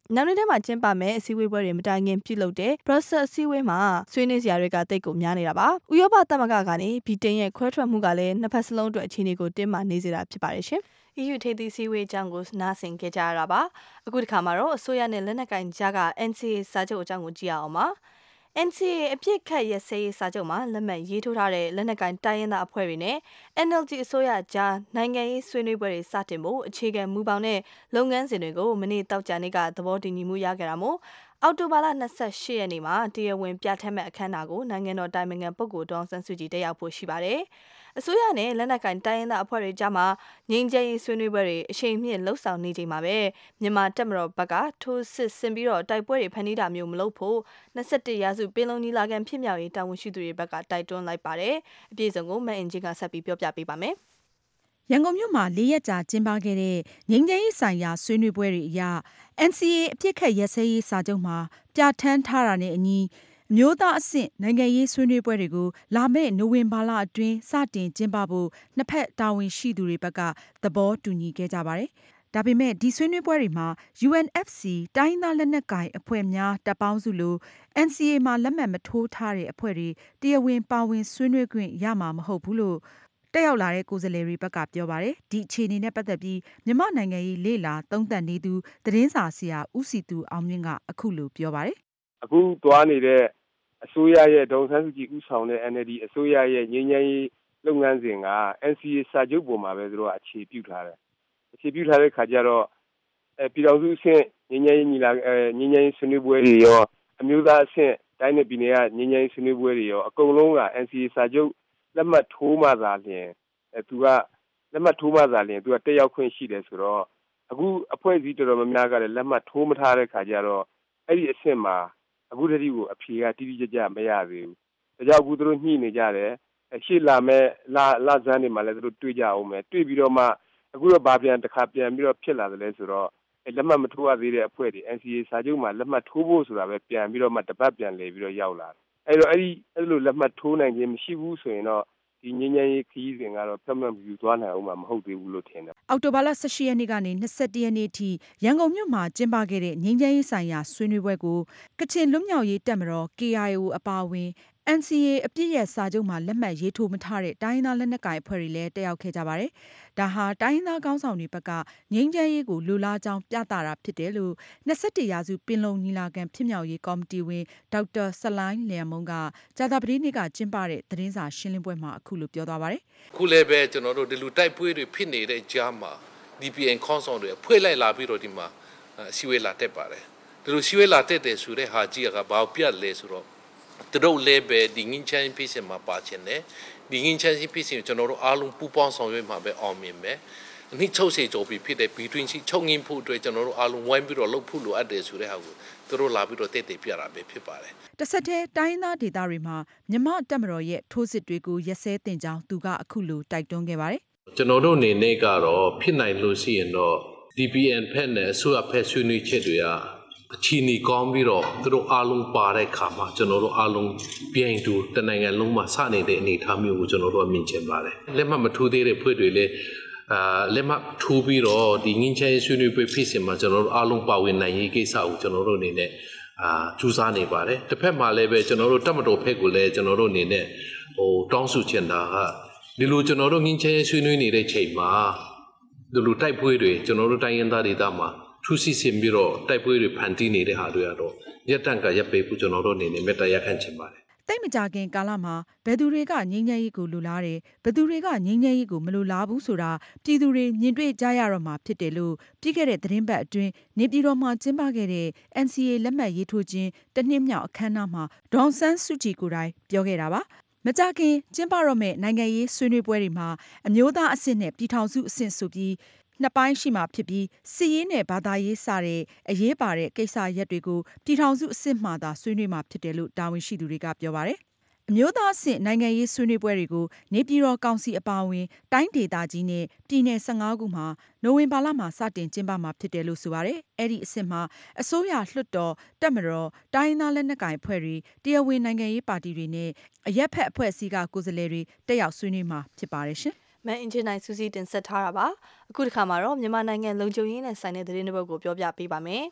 Speaker 2: နောက်နေ့ထဲမှာကျင်းပမယ်အစည်းအဝေးပွဲတွေမတိုင်ခင်ပြုလုပ်တဲ့ Brussels အစည်းအဝေးမှာဆွေးနွေးစရာတွေကတိတ်ကိုများနေတာပါဥရောပသမဂ္ဂကနေဗြိတိန်ရဲ့ခွဲထွက်မှုကလည်းနှစ်ဖက်စလုံးအတွက်အခြေအနေကိုတင်းမာနေစေတာဖြစ်ပါတယ်ရှင် E U ထိပ်သီးစည်းဝေးအကြောင်းကိုနားဆင်ကြကြရတာပါအခုဒီခါမှာတော့အစိုးရနဲ့လက်နက်ကင်ကြားက N C A စာချုပ်အကြောင်းကိုကြည့်ရအောင်ပါN C A အပြစ်ခတ်ရစရေးစာချုပ်မှာလက်မှတ်ရေးထိုးထားတဲ့လက်နက်ကိုင်တိုင်းရင်းသားအဖွဲ့တွေနဲ့ N L D အစိုးရကြားနိုင်ငံရေးဆွေးနွေးပွဲတွေစတင်ဖို့အခြေခံမူပေါင်းတဲ့လုပ်ငန်းစဉ်တွေကိုမနေ့တောက်ကြနေ့ကသဘောတူညီမှုရခဲ့တာမို့အောက်တိုဘာလ၂၈ရက်နေ့မှာတရားဝင်ပြဋ္ဌာန်းမဲ့အခမ်းအနားကိုနိုင်ငံတော်တိုင်ပင်ခံပုဂ္ဂိုလ်ဒေါအောင်ဆန်းစုကြည်တက်ရောက်ဖို့ရှိပါတယ်အစိုးရနဲ့လက်နက်ကိုင်တိုင်းရင်းသားအဖွဲ့တွေကြားမှာငြိမ်းချမ်းရေးဆွေးနွေးပွဲတွေအရှိန်မြင့်လှုပ်ဆောင်နေချိန်မှာပဲမြန်မာတပ်မတော်ဘက်ကထိုးစစ်ဆင်ပြီးတော့တိုက်ပွဲတွေဖန်တီးတာမျိုးမလုပ်ဖို့၂၁ရာစုပင်လုံညီလာခံဖြစ်မြောက်ရေးတာဝန်ရှိသူတွေဘက်ကတိုက်တွန်းလိုက်ပါတယ်အပြည့်စုံကိုမန်အင်ဂျင်ကဆက်ပြီးပြောပြပေးပါမယ်
Speaker 11: ရန်ကုန်မြို့မှာလေးရက်ကြာကျင်းပခဲ့တဲ့ငြိမ်းချမ်းရေးဆိုင်ရာဆွေးနွေးပွဲတွေအရ N C A အပြစ်ခတ်ရစရေးစာချုပ်မှာပြဋ္ဌာန်းထားတာနဲ့အညီအမျိုးသားအဆင့်နိုင်ငံရေးဆွေးနွေးပွဲတွေကိုလာမယ့်နိုဝင်ဘာလအတွင်းစတင်ကျင်းပဖို့နှစ်ဖက်တာဝန်ရှိသူတွေဘက်ကသဘောတူညီခဲ့ကြပါတယ်။ဒါပေမဲ့ဒီဆွေးနွေးပွဲတွေမှာ U N F C တိုင်းသားလက်နက်ကိုင်အဖွဲ့များတပ်ပေါင်းစုလို N C A မှာလက်မှတ်မထိုးထားတဲ့အဖွဲ့တွေတရားဝင်ပါဝင်ဆွေးနွေးခွင့်ရမှာမဟုတ်ဘူးလို့တက်ရောက်လာတဲ့ကိုယ်စားလှယ်တွေဘက်ကပြောပါတယ်။ဒီအခြေအနေနဲ့ပတ်သက်ပြီးမြန်မာနိုင်ငံရေးလေ့လာသုံးသပ်နေသူသတင်းစာဆရာဦးစီသူအောင်မြင့်ကအခုလိုပြောပါတယ်
Speaker 4: ။အခုသွားနေတဲ့အစိုးရရဲ့ဒေါ်ဆန်းစုကြည်ဦးဆောင်တဲ့ N L D အစိုးရရဲ့ငြိမ်းချမ်းရေးလုပ်ငန်းစဉ်က N C A စာချုပ်ပေါ်မှာပဲသူတို့အခြေပြုထားတယ်။အခြေပြုထားတဲ့ခါကျတော့အဲပြည်တော်စုအဆင့်ငြိမ်းချမ်းရေးညီလာအဲငြိမ်းချမ်းရေးဆွေးနွေးပွဲတွေရောအမျိုးသားအဆင့်တိုင်းနယ်ပြည်နယ်ကငြိမ်းချမ်းရေးဆွေးနွေးပွဲတွေရောအကုန်လုံးက N C A စာချုပ်လက်မှတ်ထိုးမှသာလျှင်အဲသူကလက်မှတ်ထိုးမှသာလျှင်သူကတက်ရောက်ခွင့်ရှိတယ်ဆိုတော့အခုအဖွဲ့အစည်းတော်တော်များများကလည်းလက်မှတ်ထိုးမထားတဲ့ခါကျတော့အဲ့ဒီအဆင့်မှာအခုတည်းကိုအဖြေကတိတိကျကျမရသေးဘူး။ဒါကြောင့်အခုသူတို့ညှိနေကြတယ်။ရှေ့လာမဲ့လာလာဇန်းတွေမှာလည်းသူတို့တွေ့ကြအောင်မယ်။တွေ့ပြီးတော့မှအခုတော့ဗာပြန်တစ်ခါပြန်ပြီးတော့ဖြစ်လာတယ်လဲဆိုတော့လက်မှတ်မထိုးရသေးတဲ့အဖွဲ့တွေ N C A စာချုပ်မှာလက်မှတ်ထိုးဖို့ဆိုတာပဲပြန်ပြီးတော့မှတပတ်ပြန်လည်ပြီးတော့ရောက်လာတယ်။အဲ့တော့အဲ့ဒီအဲ့လိုလက်မှတ်ထိုးနိုင်ခြင်းမရှိဘူးဆိုရင်တော့ဒီငြိမ်းချမ်းရေးခရီးစဉ်ကတော့ဖြတ်မှတ်ယူသွားနိုင်အောင်မှာမဟုတ်သေးဘူးလို့ထင်တယ်
Speaker 11: ။အောက်တိုဘာလ၁၈ရက်နေ့ကနေ၂၁ရက်နေ့ထိရန်ကုန်မြို့မှာကျင်းပခဲ့တဲ့ငြိမ်းချမ်းရေးဆိုင်ရာဆွေးနွေးပွဲကိုကချင်လွတ်မြောက်ရေးတပ်မတော် K I O အပါအဝင် N C A အပြစ်ရဲ့စာချုပ်မှာလက်မှတ်ရေးထိုးမထားတဲ့တိုင်းရင်းသားလက်နက်ကိုင်အဖွဲ့တွေလည်းတက်ရောက်ခဲ့ကြပါတယ်။ဒါဟာတိုင်းရင်းသားခေါင်းဆောင်တွေဘက်ကငြိမ်းချမ်းရေးကိုလိုလားကြောင်းပြသတာဖြစ်တယ်လို့၂၁ရာစုပင်လုံညီလာခံဖြစ်မြောက်ရေးကော်မတီဝင်ဒေါက်တာဆလိုင်းလျံမုံကကြာသပတေးနေ့ကကျင်းပတဲ့သတင်းစာရှင်းလင်းပွဲမှာအခုလိုပြောသွားပါတယ်
Speaker 12: ။အခုလည်းပဲကျွန်တော်တို့ဒီလူတိုက်ပွဲတွေဖြစ်နေတဲ့ကြားမှာ D P N ခေါင်းဆောင်တွေဖွဲ့လိုက်လာပြီးတော့ဒီမှာစီဝဲလာတက်ပါတယ်။ဒီလိုစီဝဲလာတက်တဲ့ဆိုတဲ့ဟာကြီးကဘာပြတ်လဲဆိုတော့သူတို့လည်းပဲဒီငင်းချမ်းဖြစ်စမှာပါချင်တယ်ဒီငင်းချမ်းဖြစ်စကျွန်တော်တို့အားလုံးပူးပေါင်းဆောင်ရွက်မှာပဲအောင်မြင်မယ်အနည်း၆၀ကျော်ပြီဖြစ်တဲ့ between ချုပ်ငင်းဖို့အတွက်ကျွန်တော်တို့အားလုံးဝိုင်းပြီးတော့လှုပ်ဖို့လိုအပ်တယ်ဆိုတဲ့ဟာကိုသူတို့လာပြီးတော့တည်တည်ပြတာပဲဖြစ်ပါတယ်
Speaker 11: တဆက်တည်းတိုင်းသားဒေသတွေမှာမြမတက်မတော်ရဲ့ထိုးစစ်တွေကိုရက်စဲတင်ကြောင်းသူကအခုလိုတိုက်တွန်းခဲ့ပါတယ်
Speaker 12: ကျွန်တော်တို့အနေနဲ့ကတော့ဖြစ်နိုင်လို့ရှိရင်တော့ D P N ဖက်နဲ့အစိုးရဖက်ဆွေးနွေးချက်တွေကအချီနီကောင်းပြီးတော့သူတို့အားလုံးပါတဲ့ခါမှာကျွန်တော်တို့အားလုံးပြိုင်တူတနိုင်ငံလုံးမှာစနေတဲ့အနေအထားမျိုးကိုကျွန်တော်တို့အမြင်ချင်ပါတယ်လက်မှတ်မထိုးသေးတဲ့ဖွဲ့တွေလည်းအာလက်မှတ်ထိုးပြီးတော့ဒီငင်းချဲဆွေးနွေးပွဲဖြစ်စဉ်မှာကျွန်တော်တို့အားလုံးပါဝင်နိုင်ရေးကိစ္စကိုကျွန်တော်တို့အနေနဲ့အာကြိုးစားနေပါတယ်တစ်ဖက်မှာလည်းပဲကျွန်တော်တို့တပ်မတော်ဖက်ကိုလည်းကျွန်တော်တို့အနေနဲ့ဟိုတောင်းဆိုချင်တာကဒီလိုကျွန်တော်တို့ငင်းချဲဆွေးနွေးနေတဲ့ချိန်မှာဒီလိုတိုက်ပွဲတွေကျွန်တော်တို့တိုင်းရင်းသားဒေသမှာထူးဆီးစင်ပြီးတော့တိုက်ပွဲတွေဖန်တီးနေတဲ့ဟာတွေကတော့ရက်တန့်ကရပ်ပေးဖို့ကျွန်တော်တို့အနေနဲ့မေတ္တာရပ်ခံချင်ပါတယ်
Speaker 11: တိတ်မကြခင်ကာလမှာဘယ်သူတွေကငြိမ်းချမ်းရေးကိုလိုလားတယ်ဘယ်သူတွေကငြိမ်းချမ်းရေးကိုမလိုလားဘူးဆိုတာပြည်သူတွေမြင်တွေ့ကြရတော့မှာဖြစ်တယ်လို့ပြီးခဲ့တဲ့သတင်းပတ်အတွင်းနေပြည်တော်မှာကျင်းပခဲ့တဲ့ N C A လက်မှတ်ရေးထိုးခြင်းတနှစ်မြောက်အခမ်းအနားမှာဒေါ်ဆန်းစုကြည်ကိုယ်တိုင်ပြောခဲ့တာပါမကြခင်ကျင်းပတော့မဲ့နိုင်ငံရေးဆွေးနွေးပွဲတွေမှာအမျိုးသားအဆင့်နဲ့ပြည်ထောင်စုအဆင့်ဆိုပြီးနှစ်ပိုင်းရှိမှဖြစ်ပြီးစစ်ရေးနဲ့ဘာသာရေးစတဲ့အရေးပါတဲ့ကိစ္စရပ်တွေကိုပြည်ထောင်စုအဆင့်မှသာဆွေးနွေးမှာဖြစ်တယ်လို့တာဝန်ရှိသူတွေကပြောပါတယ်။အမျိုးသားအဆင့်နိုင်ငံရေးဆွေးနွေးပွဲတွေကိုနေပြည်တော်ကောင်စီအပါအဝင်တိုင်းဒေသကြီးနဲ့ပြည်နယ်၁၅ခုမှာနိုဝင်ဘာလမှာစတင်ကျင်းပမှာဖြစ်တယ်လို့ဆိုပါတယ်။အဲ့ဒီအဆင့်မှာအစိုးရလွှတ်တော်တပ်မတော်တိုင်းသားလက်နက်ကိုင်အဖွဲ့တွေတရားဝင်နိုင်ငံရေးပါတီတွေနဲ့အရက်ဖက်အဖွဲ့အစည်းကကိုယ်စားလှယ်တွေတက်ရောက်ဆွေးနွေးမှာဖြစ်ပါတယ်ရှင်။
Speaker 2: မန်အင်ဂျင်နိုင်စူးစီးတင်ဆက်ထားတာပါအခုတစ်ခါမှာတော့မြန်မာနိုင်ငံလုံခြုံရေးနဲ့ဆိုင်တဲ့သတင်းတွေဘက်ကိုပြောပြပေးပါမယ်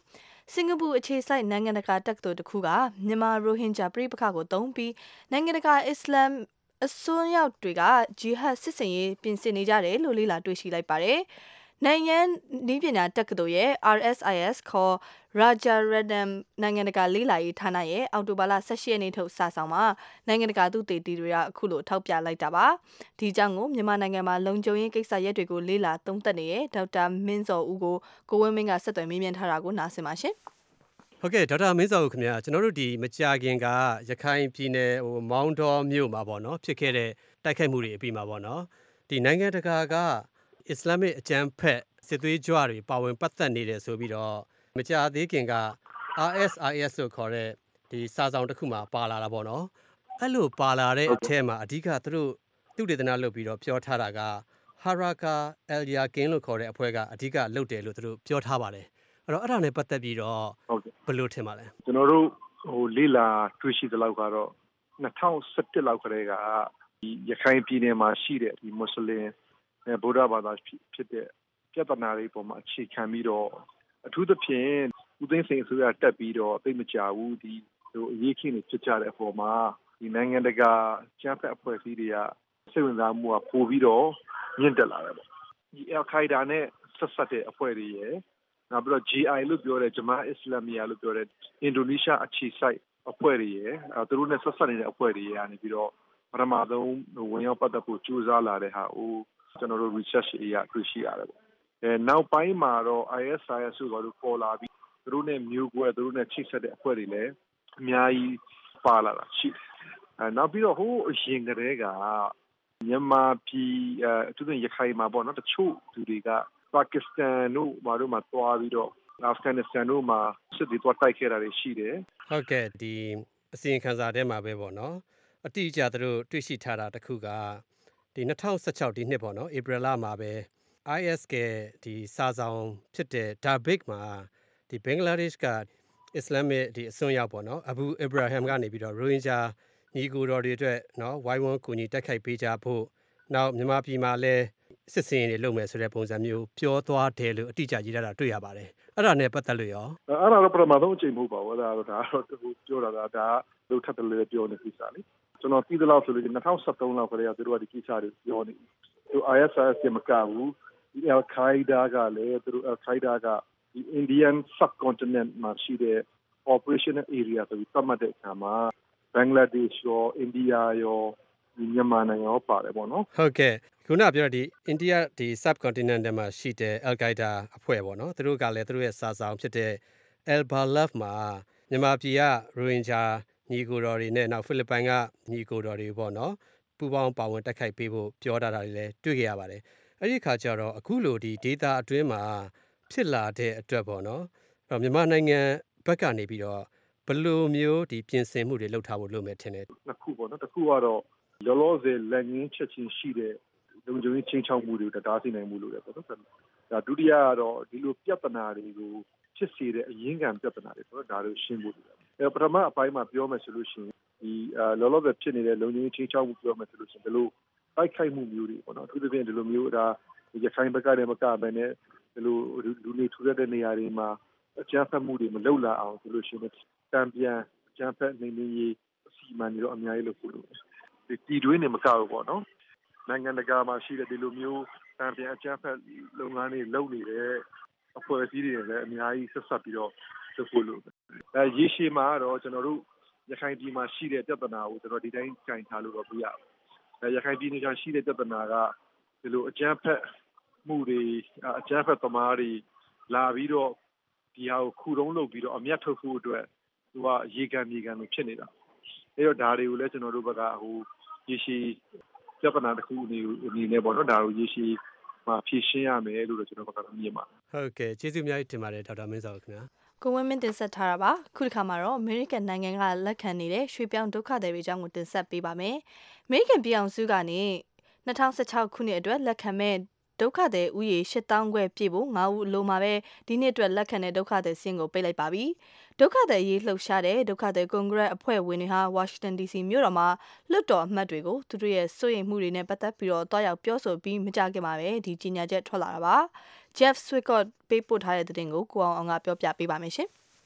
Speaker 2: စင်ကာပူအခြေစိုက်နိုင်ငံတကာတက္ကသိုလ်တစ်ခုကမြန်မာရိုဟင်ဂျာပြည်ပခါကိုတုံးပြီးနိုင်ငံတကာအစ္စလမ်အစွန်းရောက်တွေကဂျီဟတ်စစ်စင်ရေးပြင်ဆင်နေကြတယ်လို့လေ့လာတွေ့ရှိလိုက်ပါတယ်။နိုင်ငံနည်းပညာတက္ကသိုလ်ရဲ့ R S I S ခေါ် Rajaratnam နိုင်ငံတကာလေ့လာရေးဌာနရဲ့အောက်တိုဘာလ၁၈ရက်နေ့ထုတ်စာဆောင်မှာနိုင်ငံတကာသူတေတီတွေကအခုလိုထောက်ပြလိုက်တာပါ။ဒီကြောင့်ကိုမြန်မာနိုင်ငံမှာလုံခြုံရေးကိစ္စရပ်တွေကိုလေ့လာသုံးသပ်နေတဲ့ဒေါက်တာမင်းစောဦးကိုကိုဝင်းမင်းကဆက်သွယ်မေးမြန်းထားတာကိုနားဆင်ပါရှင်။
Speaker 13: ဟုတ်ကဲ့ဒေါက်တာမင်းစောဦးခင်ဗျာကျွန်တော်တို့ဒီမကြာခင်ကရခိုင်ပြည်နယ်ဟိုမောင်းတော်မြို့မှာပေါ့နော်ဖြစ်ခဲ့တဲ့တိုက်ခိုက်မှုတွေအပြီးမှာပေါ့နော်ဒီနိုင်ငံတကာကအစ္စလာမစ်အကြမ်းဖက်စစ်သွေးကြွတွေပါဝင်ပတ်သက်နေတယ်ဆိုပြီးတော့မကြာသေးခင်က R S I S လို့ခေါ်တဲ့ဒီစာဆောင်တစ်ခုမှာပါလာတာပေါ့နော်အဲ့လိုပါလာတဲ့အထက်မှာအဓိကသူတို့သူတေသနာလုပ်ပြီးတော့ပြောထားတာက Haraka al-Yaqin လို့ခေါ်တဲ့အဖွဲ့ကအဓိကလုပ်တယ်လို့သူတို့ပြောထားပါတယ်အဲ့တော့အဲ့ဒါနဲ့ပတ်သက်ပြီးတော့ဘယ်လိုထင်ပါလဲ
Speaker 14: ကျွန်တော်တို့ဟိုလေးလာတွေ့ရှိတဲ့လောက်ကတော့၂၀၁၁လောက်ကလေးကဒီရခိုင်ပြည်နယ်မှာရှိတဲ့ဒီမွတ်စလင်နဲ့ဗုဒ္ဓဘာသာဖြစ်တဲ့ပြဿနာတွေပေါ်မှာအခြေခံပြီးတော့အထူးသဖြင့်ဦးသိန်းစိန်အစိုးရတက်ပြီးတော့သိမကြဘူးဒီဟိုအရေးခင်းတွေဖြစ်ကြတဲ့အပေါ်မှာဒီနိုင်ငံတကာကျန်းဖက်အဖွဲ့အစည်းတွေကစိတ်ဝင်စားမှုကပိုပြီးတော့မြင့်တက်လာတယ်ပေါ့ဒီ Al-Qaeda နဲ့ဆက်ဆက်တဲ့အဖွဲ့တွေရယ်နောက်ပြီးတော့ G I လို့ပြောတဲ့ Jemaah Islamiyah လို့ပြောတဲ့အင်ဒိုနီးရှားအခြေစိုက်အဖွဲ့တွေရယ်အဲသူတို့နဲ့ဆက်ဆက်နေတဲ့အဖွဲ့တွေရကနေပြီးတော့ပထမဆုံးဝင်ရောက်ပတ်သက်ဖို့ကြိုးစားလာတဲ့ဟာကိုကျွန်တော်တို့ research အရာတွေ့ရှိရတယ်ပေါ့အဲနောက်ပိုင်းမှာတော့ I S I S ဆိုတော့ပေါ်လာပြီးသူတို့နဲ့မျိုးကွဲသူတို့နဲ့ချိတ်ဆက်တဲ့အဖွဲ့တွေလည်းအများကြီးပါလာတာရှိတယ်အဲနောက်ပြီးတော့ဟိုအရင်ကတည်းကမြန်မာပြည်အထူးသဖြင့်ရခိုင်မှာပေါ့နော်တချို့သူတွေကပါကစ္စတန်တို့ဘာလို့မှသွားပြီးတော့အာဖဂန်နစ္စတန်တို့မှာစစ်တွေသွားတိုက်ခဲ့တာတွေရှိတယ်
Speaker 13: ဟုတ်ကဲ့ဒီအစီရင်ခံစာထဲမှာပဲပေါ့နော်အတိအကျသူတို့တွေ့ရှိထားတာတစ်ခုကဒီ၂၀၁၆ဒီနှစ်ပေါ့နော်ဧပြီလမှာပဲ I S ကဒီစာဆောင်ဖြစ်တဲ့ Dabiq မှာဒီဘင်္ဂလားဒေ့ရှ်ကအစ္စလာမစ်ဒီအစွန်းရောက်ပေါ့နော်အဘူအီဘရာဟမ်ကနေပြီးတော့ရိုဟင်ဂျာညီကိုတော်တွေအတွက်နော်ဝိုင်းဝန်းကူညီတိုက်ခိုက်ပေးကြဖို့နောက်မြန်မာပြည်မှာလည်းစစ်စင်တွေလုပ်မယ်ဆိုတဲ့ပုံစံမျိုးပြောသွားတယ်လို့အတိအကျရေးထားတာတွေ့ရပါတယ်အဲ့ဒါနဲ့ပတ်သက်လို့ရော
Speaker 14: အဲ့ဒါတော့ပထမဆုံးအချိန်မဟုတ်ပါဘူးအဲ့ဒါတော့ဒါတော့ပြောတာကဒါလို့ထပ်တယ်လို့ပြောနေကိစ္စလေကျွန်တော်ပြီးသလောက်ဆိုလို့၂၀၁၃လောက်ကလေးကသူတို့ကဒီကိစ္စတွေပြောနေသူ I S I S ကမကဘူးဒီ Al-Qaeda ကလည်းသူတို့ Al-Qaeda ကဒီ Indian subcontinent မှာရှိတဲ့ operational area ဆိုပြီးသတ်မှတ်တဲ့အခါမှာဘင်္ဂလားဒေ့ရှ်ရောအိန္ဒိယရောဒီမြန်မာနိုင်ငံရောပါတယ်ပေါ့နော်
Speaker 13: ဟုတ်ကဲ့ခုနပြောဒီအိန္ဒိယဒီ subcontinent ထဲမှာရှိတဲ့ Al-Qaeda အဖွဲ့ပေါ့နော်သူတို့ကလည်းသူတို့ရဲ့စာဆောင်ဖြစ်တဲ့ Al-Balagh မှာမြန်မာပြည်ကရိုဟင်ဂျာညီကိုတော်တွေနဲ့နောက်ဖိလစ်ပိုင်ကညီကိုတော်တွေပေါ့နော်ပူးပေါင်းပါဝင်တိုက်ခိုက်ပေးဖို့ပြောထားတာတွေလည်းတွေ့ကြရပါတယ်အဲ့ဒီခါကျတော့အခုလိုဒီ data အတွင်းမှာဖြစ်လာတဲ့အတွက်ပေါ့နော်အဲ့တော့မြန်မာနိုင်ငံဘက်ကနေပြီးတော့ဘယ်လိုမျိုးဒီပြင်ဆင်မှုတွေလုပ်ထားဖို့လုပ်မယ်ထင်တယ်
Speaker 14: နှစ်ခုပေါ့နော်တစ်ခုကတော့လောလောဆယ်လက်ငင်းချက်ချင်းရှိတဲ့လုံခြုံရေးချင်းချောက်မှုတွေကိုတားဆီးနိုင်မှုလို့လည်းပေါ့နော်ဒါဒုတိယကတော့ဒီလိုပြဿနာတွေကိုဖြစ်စေတဲ့အရင်းခံပြဿနာတွေဆိုတော့ဒါတွေကိုရှင်းဖို့လိုတယ်အဲပထမအပိုင်းမှာပြောမယ်ဆိုလို့ရှိရင်ဒီလောလောဆယ်ဖြစ်နေတဲ့လုံခြုံရေးချင်းချောက်မှုပြောမယ်ဆိုလို့ရှိရင်ဒီလိုတိုက်ခိုက်မှုမျိုးတွေပေါ့နော်အထူးသဖြင့်ဒီလိုမျိုးဒါရခိုင်ဘက်ကလည်းမကဘဲနဲ့ဒီလိုလူနေထူတဲ့နေရာတွေမှာအကြမ်းဖက်မှုတွေမလုပ်လာအောင်ဆိုလို့ရှိရင်တံပြန်အကြမ်းဖက်နေနေရေးအစီအမံတွေတော့အများကြီးလုပ်ဖို့လိုတယ်ဒီတီတွင်းနေမကဘူးပေါ့နော်နိုင်ငံတကာမှာရှိတဲ့ဒီလိုမျိုးတံပြန်အကြမ်းဖက်လုပ်ငန်းတွေလုပ်နေတဲ့အဖွဲ့အစည်းတွေလည်းအများကြီးဆက်ဆက်ပြီးတော့လုပ်ဖို့လိုတယ်အဲရေရှည်မှာတော့ကျွန်တော်တို့ရခိုင်ပြည်မှာရှိတဲ့ပြဿနာကိုကျွန်တော်ဒီတိုင်းခြင်ထားလို့တော့မရဘူးအဲရခိုင်ပြည်နယ်ကရှိတဲ့ပြဿနာကဒီလိုအကြမ်းဖက်မှုတွေအကြမ်းဖက်သမားတွေလာပြီးတော့ဒီဟာကိုခုတုံးလုပ်ပြီးတော့အမျက်ထုတ်ဖို့အတွက်သူကရေကန်မြေကန်လို့ဖြစ်နေတာအဲတော့ဒါတွေကိုလည်းကျွန်တော်တို့ဘက်ကဟိုရေရှည်ပြဿနာတစ်ခုအနေအနေနဲ့ပေါ့နော်ဒါကိုရေရှည်မှာဖြေရှင်းရမယ်လို့တော့ကျွန်တော်ဘက်ကမြင်ပါတယ်
Speaker 13: ဟုတ်ကဲ့ကျေးဇူးအများကြီးတင်ပါတယ်ဒေါက်တာမင်းစောခင်ဗျာ
Speaker 2: ကိုဝင်းမင်းတင်ဆက်ထားတာပါခုတစ်ခါမှာတော့ American နိုင်ငံကလက်ခံနေတဲ့ရွှေပြောင်းဒုက္ခသည်တွေအကြောင်းကိုတင်ဆက်ပေးပါမယ် American ပြည်အောင်စုကနေ၂၀၁၆ခုနှစ်အတွက်လက်ခံမဲ့ဒုက္ခသည်ဥယေ၈သောင်းခွဲပြည့်ဖို့၅ဦးအလိုမှာပဲဒီနှစ်အတွက်လက်ခံတဲ့ဒုက္ခသည်စင်းကိုပိတ်လိုက်ပါပြီဒုက္ခသည်ရေးလှုပ်ရှားတဲ့ဒုက္ခသည်ကွန်ဂရက်အဖွဲ့ဝင်တွေဟာ Washington ဒီ စီ မြို့တော်မှာလွှတ်တော်အမတ်တွေကိုသူတို့ရဲ့စိုးရိမ်မှုတွေနဲ့ပတ်သက်ပြီးတော့တွားရောက်ပြောဆိုပြီးမကြခင်မှာပဲဒီကြီးညာချက်ထွက်လာတာပါ Jeff Swickott ပေးပို့ထားတဲ့သတင်းကိုကိုအောင်အောင်ကပြောပြပေးပါမယ်ရှင်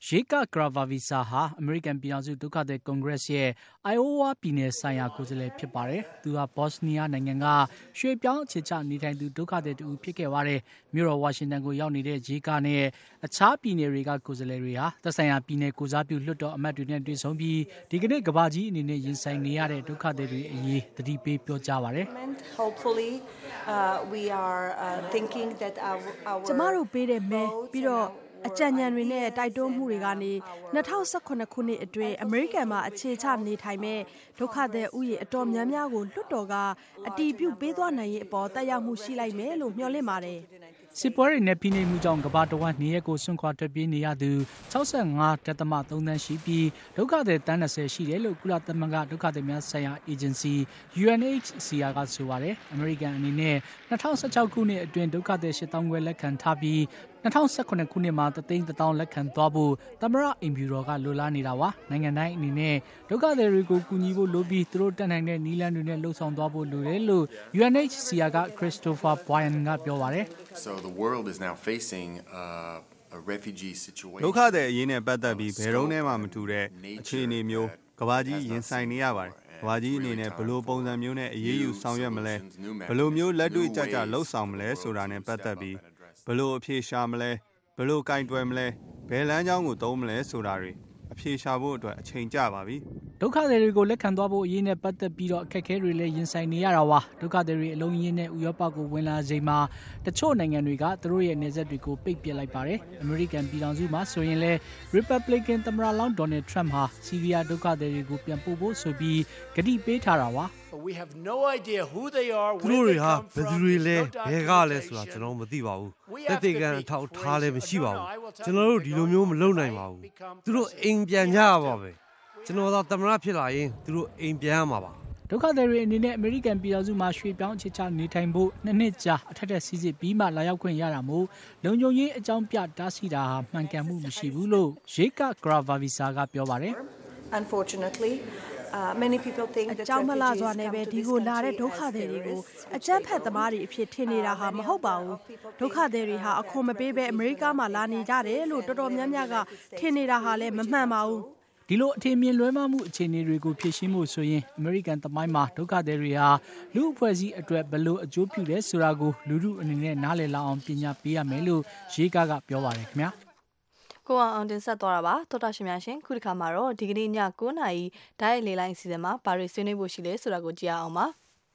Speaker 15: ရေကဂရာဗာဗီဆာဟာအမေရိကန်ပြည်ထောင်စုဒုက္ခသည်ကွန်ဂရက်ရဲ့အိုင်အိုဝါပြည်နယ်ဆိုင်ရာကိုယ်စားလှယ်ဖြစ်ပါတယ်။သူဟာဘော့စနီးယားနိုင်ငံကရွှေပြောင်းအခြေချနေထိုင်သူဒုက္ခသည်တူဖြစ်ခဲ့ပါတယ်။မြို့တော်ဝါရှင်တန်ကိုရောက်နေတဲ့ရေကနဲ့အခြားပြည်နယ်တွေကကိုယ်စားလှယ်တွေဟာသက်ဆိုင်ရာပြည်နယ်ကိုစားပြုလွှတ်တော်အမတ်တွေနဲ့တွေ့ဆုံပြီးဒီကနေ့ကမ္ဘာကြီးအနေနဲ့ရင်ဆိုင်နေရတဲ့ဒုက္ခသည်တွေအရေးသတိပေးပြောကြားပါတယ်။
Speaker 16: Hopefully uh, we are uh, thinking that our our
Speaker 17: ကျမတို့ပေးတဲ့မဲပြီးတော့အကြံဉာဏ်တွေနဲ့တိုက်တွန်းမှုတွေကနေ၂၀၁၇ခုနှစ်အတွင်းအမေရိကန်မှာအခြေချနေထိုင်မဲ့ဒုက္ခသည်ဥယျာဉ်အတော်များများကိုလွှတ်တော်ကအတည်ပြုပေးသွားနိုင်ရေးအပေါ်တက်ရောက်မှုရှိလိုက်မယ်လို့မျှော်လင့်ပါတယ်
Speaker 15: ။စစ်ပွဲတွေနဲ့ဖိနှိပ်မှုကြောင့်ကမ္ဘာတဝန်းနေရက်ကိုဆွန့်ခွာထွက်ပြေးနေရသူ၆၅.၃ သန်းရှိပြီးဒုက္ခသည်တန်း၂၀ရှိတယ်လို့ကုလသမဂ္ဂဒုက္ခသည်များဆိုင်ရာအေဂျင်စီ U N H C R ကဆိုပါတယ်။အမေရိကန်အနေနဲ့၂၀၁၆ခုနှစ်အတွင်းဒုက္ခသည်၈သောင်းခွဲလက်ခံထားပြီး၂၀၁၇ခုနှစ်မှာတသိန်းတစ်သောင်းလက်ခံသွားဖို့သမ္မတအိမ်ဖြူတော်ကလိုလားနေတာပါနိုင်ငံတိုင်းအနေနဲ့ဒုက္ခသည်တွေကိုကူညီဖို့လိုပြီးသူတို့တက်နိုင်တဲ့နည်းလမ်းတွေနဲ့လှုံ့ဆော်သွားဖို့လိုတယ်လို့ U N H C R က Christopher Boyan ကပြောပါတယ်
Speaker 18: So the world is now facing uh, a refugee situation
Speaker 19: ဒုက္ခသည်အရေးနဲ့ပတ်သက်ပြီးဘယ်တော့မှမတူတဲ့အခြေအနေမျိုးကမ္ဘာကြီးရင်ဆိုင်နေရပါတယ်ကမ္ဘာကြီးအနေနဲ့ဘယ်လိုပုံစံမျိုးနဲ့အရေးယူဆောင်ရွက်မလဲဘယ်လိုမျိုးလက်တွေ့ကျကျလှုပ်ဆောင်မလဲဆိုတာနဲ့ပတ်သက်ပြီးဘယ်လိုအဖြေရှာမလဲဘယ်လိုကင်တွယ်မလဲဘယ်လမ်းကြောင်းကိုသုံးမလဲဆိုတာတွေအဖြေရှာဖို့အတွက်အချိန်ကျပါပြီ
Speaker 15: ဒုက္ခသည်တွေကိုလက်ခံသွားဖို့အရေးနဲ့ပတ်သက်ပြီးတော့အခက်အခဲတွေလည်းရင်ဆိုင်နေရတာပါဒုက္ခသည်တွေအလုံးရင်းနဲ့ဥရောပကိုဝင်လာချိန်မှာတချို့နိုင်ငံတွေကသူတို့ရဲ့နေဆက်တွေကိုပိတ်ပစ်လိုက်ပါတယ်အမေရိကန်ပြည်ထောင်စုမှာဆိုရင်လည်း Republican သမ္မတလောင်း Donald Trump ဟာဆီးရီးယားဒုက္ခသည်တွေကိုပြန်ပို့ဖို့ဆိုပြီးကတိပေးထားတာပါ
Speaker 20: We have no idea who they are
Speaker 21: သူတို့တွေဟာဘယ်သူတွေလဲဘယ်ကလဲဆိုတာကျွန်တော်မသိပါဘူးတက်တေကန်အထောက်ထားလည်းမရှိပါဘူးကျွန်တော်တို့ဒီလိုမျိုးမလုပ်နိုင်ပါဘူးသူတို့အိမ်ပြန်ကြရပါပဲကျွန်တော်သာသမ္မတဖြစ်လာရင်သူတို့အိမ်ပြန်ရမှာပါ
Speaker 15: ဒုက္ခသည်တွေအနေနဲ့အမေရိကန်ပြည်ထောင်စုမှာရွှေ့ပြောင်းအခြေချနေထိုင်ဖို့နှစ်နှစ်ကြာအထက်ထက်စီစစ်ပြီးမှလာရောက်ခွင့်ရတာမို့လုံခြုံရေးအကြောင်းပြတားဆီးတာဟာမှန်ကန်မှုမရှိဘူးလို့ရေကဂရာဗာဗီဆာကပြောပါတယ်
Speaker 16: Unfortunately Uh, many people think that
Speaker 17: အကြောင်းမလားစွာနဲ့ပဲဒီကိုလာတဲ့ဒုက္ခသည်တွေကိုအကြမ်းဖက်သမားတွေအဖြစ်ထင်နေတာဟာမဟုတ်ပါဘူးဒုက္ခသည်တွေဟာအခွန်မပေးဘဲအမေရိကမှာလာနေကြတယ်လို့တော်တော်များများကထင်နေတာဟာလည်းမမှန်ပါဘူး
Speaker 15: ဒီလိုအထင်မြင်လွဲမှားမှုအခြေအနေတွေကိုဖြေရှင်းဖို့ဆိုရင်အမေရိကန်သမိုင်းမှာဒုက္ခသည်တွေဟာလူအဖွဲ့အစည်းအတွက်ဘယ်လိုအကျိုးပြုလဲဆိုတာကိုလူထုအနေနဲ့နားလည်လောက်အောင်ပညာပေးရမယ်လို့ရေကားကပြောပါတယ်ခင်ဗျာ
Speaker 2: ကိုအောင်အောင်တင်ဆက်သွားတာပါတော်တော်ရှင်များရှင်ခုဒီခါမှာတော့ဒီကနေ့ည၉နာရီဓာတ်ရိုက်လေလိုင်းအစီအစဉ်မှာဘာတွေဆွေးနွေးဖို့ရှိလဲဆိုတာကိုကြည့်ရအောင်ပါ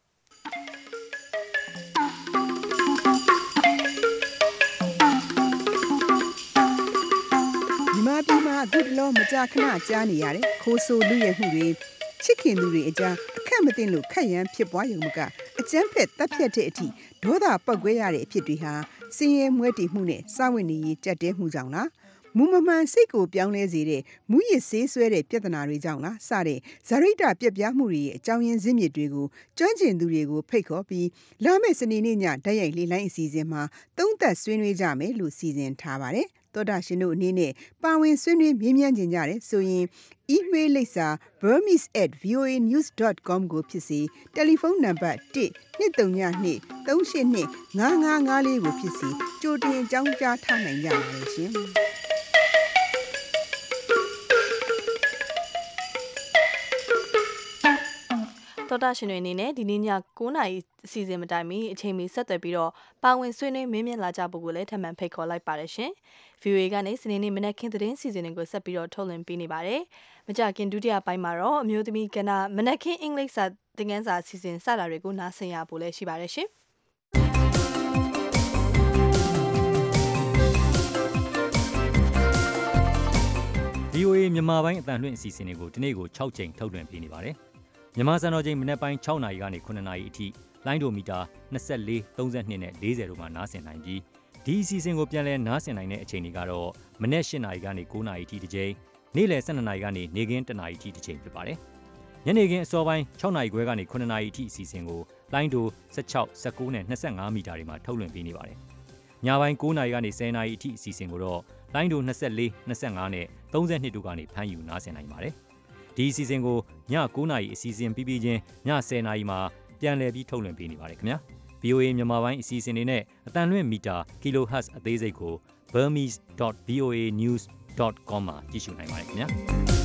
Speaker 22: ဒီမှာဒီမှာအခုတလောမကြာခဏကြားနေရတယ်ခိုးဆိုလူရဲ့မှုတွေချစ်ခင်သူတွေအကြားအခက်မသိလို့ခက်ရန်ဖြစ်ပွားရုံမကအကျန်းဖက်တပ်ဖြတ်တဲ့အထိဒေါသပောက်ကွဲရတဲ့အဖြစ်တွေဟာစင်ရဲမွဲတည်မှုနဲ့စာဝင်နေရေးကြက်တဲမှုကြောင့်လားမူမမှန်စိတ်ကိုပြောင်းလဲစေတဲ့မူရစ်ဆေးဆွဲတဲ့ပြဿနာတွေကြောင့်လားစတဲ့ဇာရိတပြက်ပြားမှုတွေရဲ့အကြောင်းရင်းဇင်းမြစ်တွေကိုကျွမ်းကျင်သူတွေကိုဖိတ်ခေါ်ပြီးလာမယ့်စနေနေ့ညဓာတ်ရိုက်လေးလိုင်းအစီအစဉ်မှာသုံးသပ်ဆွေးနွေးကြမယ်လို့စီစဉ်ထားပါတယ်သောတာရှင်တို့အနေနဲ့ပါဝင်ဆွေးနွေးမြင်းမြန်းကြကြတယ်ဆိုရင် email လိပ်စာ burmese at voa news dot com ကိုဖြစ်စီတယ်လီဖုန်းနံပါတ်one two three two three eight two five five fourကိုဖြစ်စီကြိုတင်အကြောင်းကြားထားနိုင်ကြပါလိမ့်ရှင်
Speaker 2: တော်တာရှင်တွေအနေနဲ့ဒီနေ့ည၉နာရီအစီအစဉ်မတိုင်မီအချိန်မီဆက်သွယ်ပြီးတော့ပါဝင်ဆွေးနွေးမင်းမြင်လာကြဖို့ကိုလည်းထပ်မံဖိတ်ခေါ်လိုက်ပါတယ်ရှင်။ V O A ကနေစနေနေ့မနက်ခင်းသတင်းစီစဉ်တွေကိုဆက်ပြီးတော့ထုတ်လွှင့်ပေးနေပါတယ်။မကြခင်ဒုတိယပိုင်းမှာတော့အမျိုးသမီးကဏ္ဍမနက်ခင်းအင်္ဂလိပ်စာသင်ခန်းစာအစီအစဉ်စတာတွေကိုနားဆင်ရဖို့လည်းရှိပါတယ်ရှင်။
Speaker 23: V O A မြန်မာပိုင်းအတန်လွှင့်အစီအစဉ်တွေကိုဒီနေ့ကို၆ချိန်ထုတ်လွှင့်ပေးနေပါတယ်။မြန်မာစံတော်ချိန်မနက်ပိုင်း၆နာရီကနေ9နာရီအထိလိုင်းဒိုမီတာ24 32နဲ့40တို့မှာနားဆင်နိုင်ပြီးဒီအစီအစဉ်ကိုပြန်လည်နားဆင်နိုင်တဲ့အချိန်တွေကတော့မနက်၈နာရီကနေ9နာရီအထိတစ်ချိန်နေ့လယ်၁၂နာရီကနေနေ့ခင်း၁နာရီအထိတစ်ချိန်ဖြစ်ပါတယ်။ညနေခင်းအစောပိုင်း၆နာရီခွဲကနေ9နာရီအထိအစီအစဉ်ကိုလိုင်းဒို16 19နဲ့25မီတာတွေမှာထုတ်လွှင့်ပေးနေပါတယ်။ညပိုင်း9နာရီကနေ10နာရီအထိအစီအစဉ်ကိုတော့လိုင်းဒို24 25နဲ့32တို့ကနေဖမ်းယူနားဆင်နိုင်ပါတယ်။ဒီအစီအစဉ်ကိုည9နာရီအစီအစဉ်ပြီးပြီးချင်းည10နာရီမှာပြန်လည်ပြီးထုတ်လွှင့်ပေးနေပါတယ်ခင်ဗျာ။ V O A မြန်မာပိုင်းအစီအစဉ်တွေနဲ့အတန်လွှင့်မီတာ kilohertz အသေးစိတ်ကို burmese dot voa news ဒတ် com မှာကြည့်ရှုနိုင်ပါတယ်ခင်ဗျာ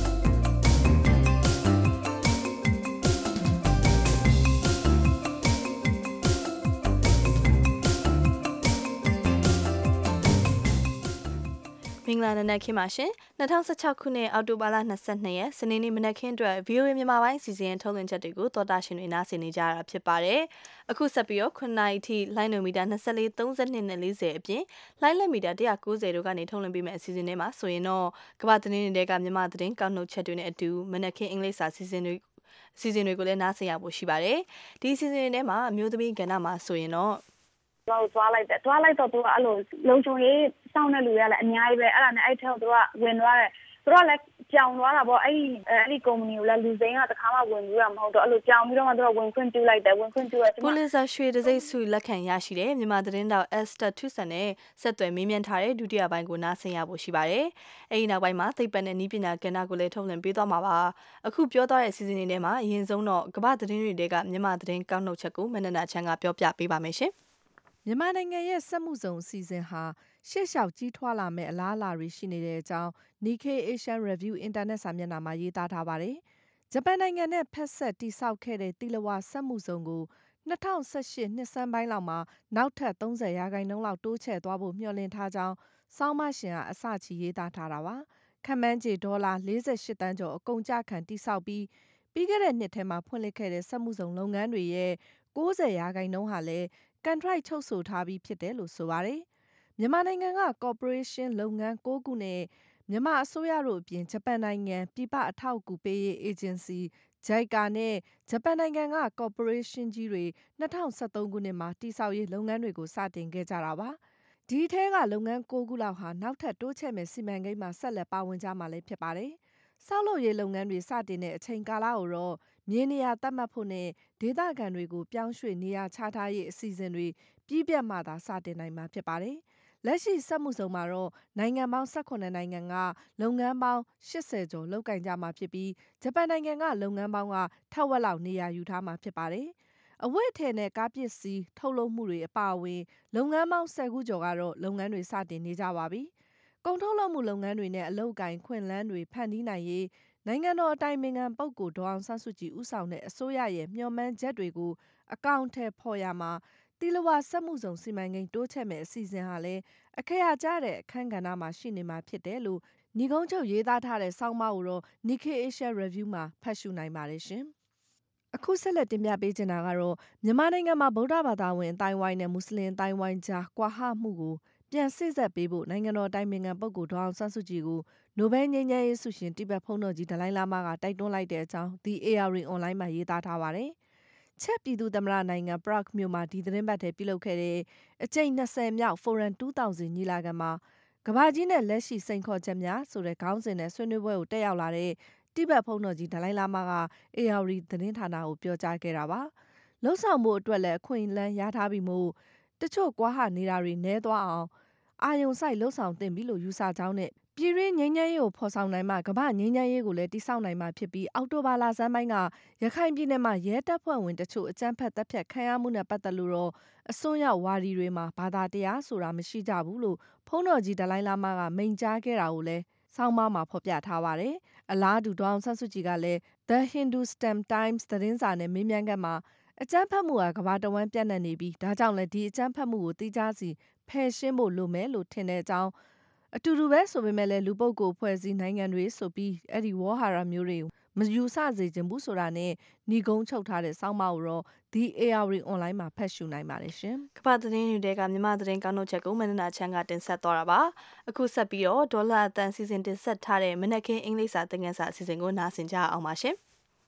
Speaker 2: မင်္ဂလာနံနက်ခင်းပါရှင်၂၀၁၆ခုနှစ်အောက်တိုဘာလ၂၂ရက်စနေနေ့မနက်ခင်းအတွက် ဗီအိုအေ မြန်မာပိုင်းစီစဉ်ထုတ်လွှင့်ချက်တွေကိုသောတာရှင်တွေနားဆင်နေကြတာဖြစ်ပါတယ်။အခုဆက်ပြီးတော့ခုနှစ်နာရီထိလိုင်းနိုမီတာ၂၄ ၃၂နဲ့၄၀အပြင်လိုင်းလက်မီတာ၁၉၀တို့ကနေထုတ်လွှင့်ပေးမယ့်အစီအစဉ်တွေမှာဆိုရင်တော့ကမ္ဘာသတင်းတွေကမြန်မာသတင်းကောက်နှုတ်ချက်တွေနဲ့အတူမနက်ခင်းအင်္ဂလိပ်စာစီစဉ်တွေအစီအစဉ်တွေကိုလည်းနားဆင်ရဖို့ရှိပါတယ်။ဒီအစီအစဉ်တွေထဲမှာအမျိုးသမီးကဏ္ဍမှာဆိုရင်တော့
Speaker 1: တော့သွားလိုက်တယ်သွားလိုက်တော့သူကအဲ့လိုလုံချုံရေးစောင်းတဲ့လူတွေကလည်းအများကြီးပဲအဲ့ဒါနဲ့အဲ့ထက်သူကဝင်သွားတယ်သူကလည်းကြောင်သွားတာပေါ့အဲ့ဒီအဲ့ဒီကုမ္ပဏီကိုလည်းလူစိမ်းကတခါမှဝင်ပြီးတော့မဟုတ်တော့အဲ့လိုကြောင်ပြီးတော့မှသူကဝင်ခွင့်ပြုလိုက်တယ်ဝင်ခွင့်ပြုရကျမ
Speaker 2: Pulitzer ရွှေတံဆိပ်ဆုလက်ခံရရှိတဲ့မြန်မာသတင်းတောက် Esther Tucson နဲ့ဆက်သွယ်မေးမြန်းထားတဲ့ဒုတိယပိုင်းကိုနားဆင်ရဖို့ရှိပါတယ်။အဲဒီနောက်ပိုင်းမှာသိပ္ပံနဲ့နည်းပညာကဏ္ဍကိုလည်းထုတ်လွှင့်ပေးသွားမှာပါ။အခုပြောသွားတဲ့အစီအစဉ်တွေထဲမှာအရင်ဆုံးတော့ကမ္ဘာသတင်းတွေကမြန်မာသတင်းကောက်နှုတ်ချက်ကိုမနက်နာချမ်းကပြောပြပေးပါမယ်ရှင်။
Speaker 11: မြန်မာနိုင်ငံရဲ့စက်မှုဇုံအစီအစဉ်ဟာရှေ့လျှောက်ကြီးထွားလာမယ့်အလားအလာတွေရှိနေတဲ့အကြောင်း Nikkei Asian Review အင်တာနက်စာမျက်နှာမှာရေးသားထားပါတယ်။ဂျပန်နိုင်ငံနဲ့ဖက်ဆက်တည်ဆောက်ခဲ့တဲ့သီလဝါစက်မှုဇုံကို၂၀၁၈နှစ်ဆန်းပိုင်းလောက်မှာနောက်ထပ်၃၀ရာခိုင်နှုန်းလောက်တိုးချဲ့သွားဖို့မျှော်လင့်ထားကြောင်းဆောင်းပါးရှင်ကအစချီရေးသားထားတာပါ။ခန့်မှန်းခြေဒေါ်လာ၄၈တန်းကျော်အကုန်ကျခံတည်ဆောက်ပြီးပြီးခဲ့တဲ့နှစ်ထဲမှာဖွင့်လှစ်ခဲ့တဲ့စက်မှုဇုံလုပ်ငန်းတွေရဲ့၉၀ရာခိုင်နှုန်းဟာလည်းကန်ထရိုက်ချုပ်ဆိုထားပြီးဖြစ်တယ်လို့ဆိုပါတယ်။မြန်မာနိုင်ငံကကော်ပိုရေးရှင်းလုပ်ငန်း၉ခုနဲ့မြန်မာအစိုးရတို့အပြင်ဂျပန်နိုင်ငံပြည်ပအထောက်အကူပေးရေးအေဂျင်စီ ဂျိုက်ကာ နဲ့ဂျပန်နိုင်ငံကကော်ပိုရေးရှင်းကြီးတွေ၂၀၁၃ခုနှစ်မှာတည်ဆောက်ရေးလုပ်ငန်းတွေကိုစတင်ခဲ့ကြတာပါ။ဒီထဲကလုပ်ငန်း၉ခုလောက်ဟာနောက်ထပ်တိုးချဲ့မဲ့စီမံကိန်းမှာဆက်လက်ပါဝင်ကြမှာလည်းဖြစ်ပါတယ်။ဆောက်လုပ်ရေးလုပ်ငန်းတွေစတင်တဲ့အချိန်ကာလကိုတော့မြေနေရာသတ်မှတ်ဖို့နဲ့ဒေသခံတွေကိုပြောင်းရွှေ့နေရာချထားရေးအစီအစဉ်တွေပြီးပြတ်မှသာစတင်နိုင်မှာဖြစ်ပါတယ်။လက်ရှိစက်မှုဇုံမှာတော့နိုင်ငံပေါင်း၁၇နိုင်ငံကလုပ်ငန်းပေါင်း၈၀ကျော်လုပ်ကိုင်ကြမှာဖြစ်ပြီးဂျပန်နိုင်ငံကလုပ်ငန်းပေါင်းကထက်ဝက်လောက်နေရာယူထားမှာဖြစ်ပါတယ်။အဝတ်အထည်နဲ့ကားပစ္စည်းထုတ်လုပ်မှုတွေအပါအဝင်လုပ်ငန်းပေါင်း၁၀ခုကျော်ကတော့လုပ်ငန်းတွေစတင်နေကြပါပြီ။ကုန်ထုတ်လုပ်မှုလုပ်ငန်းတွေနဲ့အလုပ်ကိုင်ခွင့်လန်းတွေဖန်တီးနိုင်ရေးနိုင်ငံတော်အတိုင်ပင်ခံပုဂ္ဂိုလ်ဒေါ်အောင်ဆန်းစုကြည်ဦးဆောင်တဲ့အစိုးရရဲ့မျှော်မှန်းချက်တွေကိုအကောင့်ထဲဖော်ရမှာသီလဝါစက်မှုဇုံစီမံကိန်းတိုးချဲ့မဲ့အစီအစဉ်ဟာလည်းအခရာကျတဲ့အခန်းကဏ္ဍမှာရှိနေမှာဖြစ်တယ်လို့ညီကုန်းချုပ်ရေးသားထားတဲ့ဆောင်းပါးကိုတော့ Nikkei Asia Review မှာဖတ်ရှုနိုင်ပါတယ်ရှင်။အခုဆက်လက်တင်ပြပေးချင်တာကတော့မြန်မာနိုင်ငံမှာဗုဒ္ဓဘာသာဝင်အတိုင်းဝိုင်းနဲ့မွတ်စလင်အတိုင်းဝိုင်းကြားကွာဟမှုကိုပြန်စိတ်ဆက်ပေးဖို့နိုင်ငံတော်အတိုင်ပင်ခံပုဂ္ဂိုလ်ဒေါ်အောင်ဆန်းစုကြည်ကိုနိုဘယ်ငြိမ်းချမ်းရေးဆုရှင်တိဘက်ဘုန်းတော်ကြီးဒလိုင်းလာမားကတိုက်တွန်းလိုက်တဲ့အကြောင်း The အေ အာር အွန်လိုင်းမှာရေးသားထားပါတယ်။ချက်ပြည်သူ့သမ္မတနိုင်ငံပရပ်မြို့မှာဒီသတင်းပတ်ထဲပြုလုပ်ခဲ့တဲ့အကြိမ်၂၀မြောက် Forum ၂၀၀၀ညီလာခံမှာကမ္ဘာကြီးနဲ့လက်ရှိစိန်ခေါ်ချက်များဆိုတဲ့ခေါင်းစဉ်နဲ့ဆွေးနွေးပွဲကိုတက်ရောက်လာတဲ့တိဘက်ဘုန်းတော်ကြီးဒလိုင်းလာမားက အေအာရီသတင်းဌာနကိုပြောကြားခဲ့တာပါ။လှုပ်ဆောင်မှုအတွက်လည်းအခွင့်အလမ်းရထားပြီးမို့တချို့ကွာဟနေတာတွေနည်းသွားအောင်အာယုံဆိုင်လှုပ်ဆောင်သင့်ပြီလို့ယူဆကြောင်းနဲ့ပြည်ရင်းငြိမ်းချမ်းရေးကိုဖော်ဆောင်နိုင်မှကမ္ဘာငြိမ်းချမ်းရေးကိုလည်းတည်ဆောက်နိုင်မှာဖြစ်ပြီးအောက်တိုဘာလဆန်းပိုင်းကရခိုင်ပြည်နယ်မှာရဲတပ်ဖွဲ့ဝင်တချို့အကြမ်းဖက်တပ်ဖြတ်ခံရမှုနဲ့ပတ်သက်လို့တော့အစွန်းရောက်ဝါဒီတွေမှာဘာသာတရားဆိုတာမရှိကြဘူးလို့ဖုန်းတော်ကြီးဒလိုင်းလာမားကမိန့်ကြားခဲ့တာကိုလည်းဆောင်းပါးမှာဖော်ပြထားပါတယ်။အလားတူဒေါ်အောင်ဆန်းစုကြည်ကလည်း The Hindustan Times သတင်းစာနဲ့မေးမြန်းခန်းမှာအကြမ်းဖက်မှုဟာကမ္ဘာတဝန်းပြန့်နှံ့နေပြီးဒါကြောင့်လည်းဒီအကြမ်းဖက်မှုကိုတိကျစီဖယ်ရှင်းဖို့လိုမယ်လို့ထင်တဲ့အကြောင်းအတူတူပဲဆိုပေမဲ့လည်းလူပုဂ္ဂိုလ်ဖွဲ့စည်းနိုင်ငံတွေဆိုပြီးအဲ့ဒီဝေါ်ဟာရမျိုးတွေမယူဆစေချင်ဘူးဆိုတာနဲ့ညီကုန်းချုပ်ထားတဲ့စောင်းမကိုတော့ The အေ အာရီ အွန်လိုင်းမှာဖတ်ရှုနိုင်ပါတယ်ရှင်
Speaker 2: ။ကမ္ဘာသတင်းတွေကမြန်မာသတင်းကောက်နှုတ်ချက်ကိုမနနာချမ်းကတင်ဆက်သွားတာပါ။အခုဆက်ပြီးတော့ဒေါ်လာအတန်စီစဉ်တင်ဆက်ထားတဲ့မနက်ခင်းအင်္ဂလိပ်စာသင်ခန်းစာအစီအစဉ်ကိုနားဆင်ကြအောင်ပါရှင်။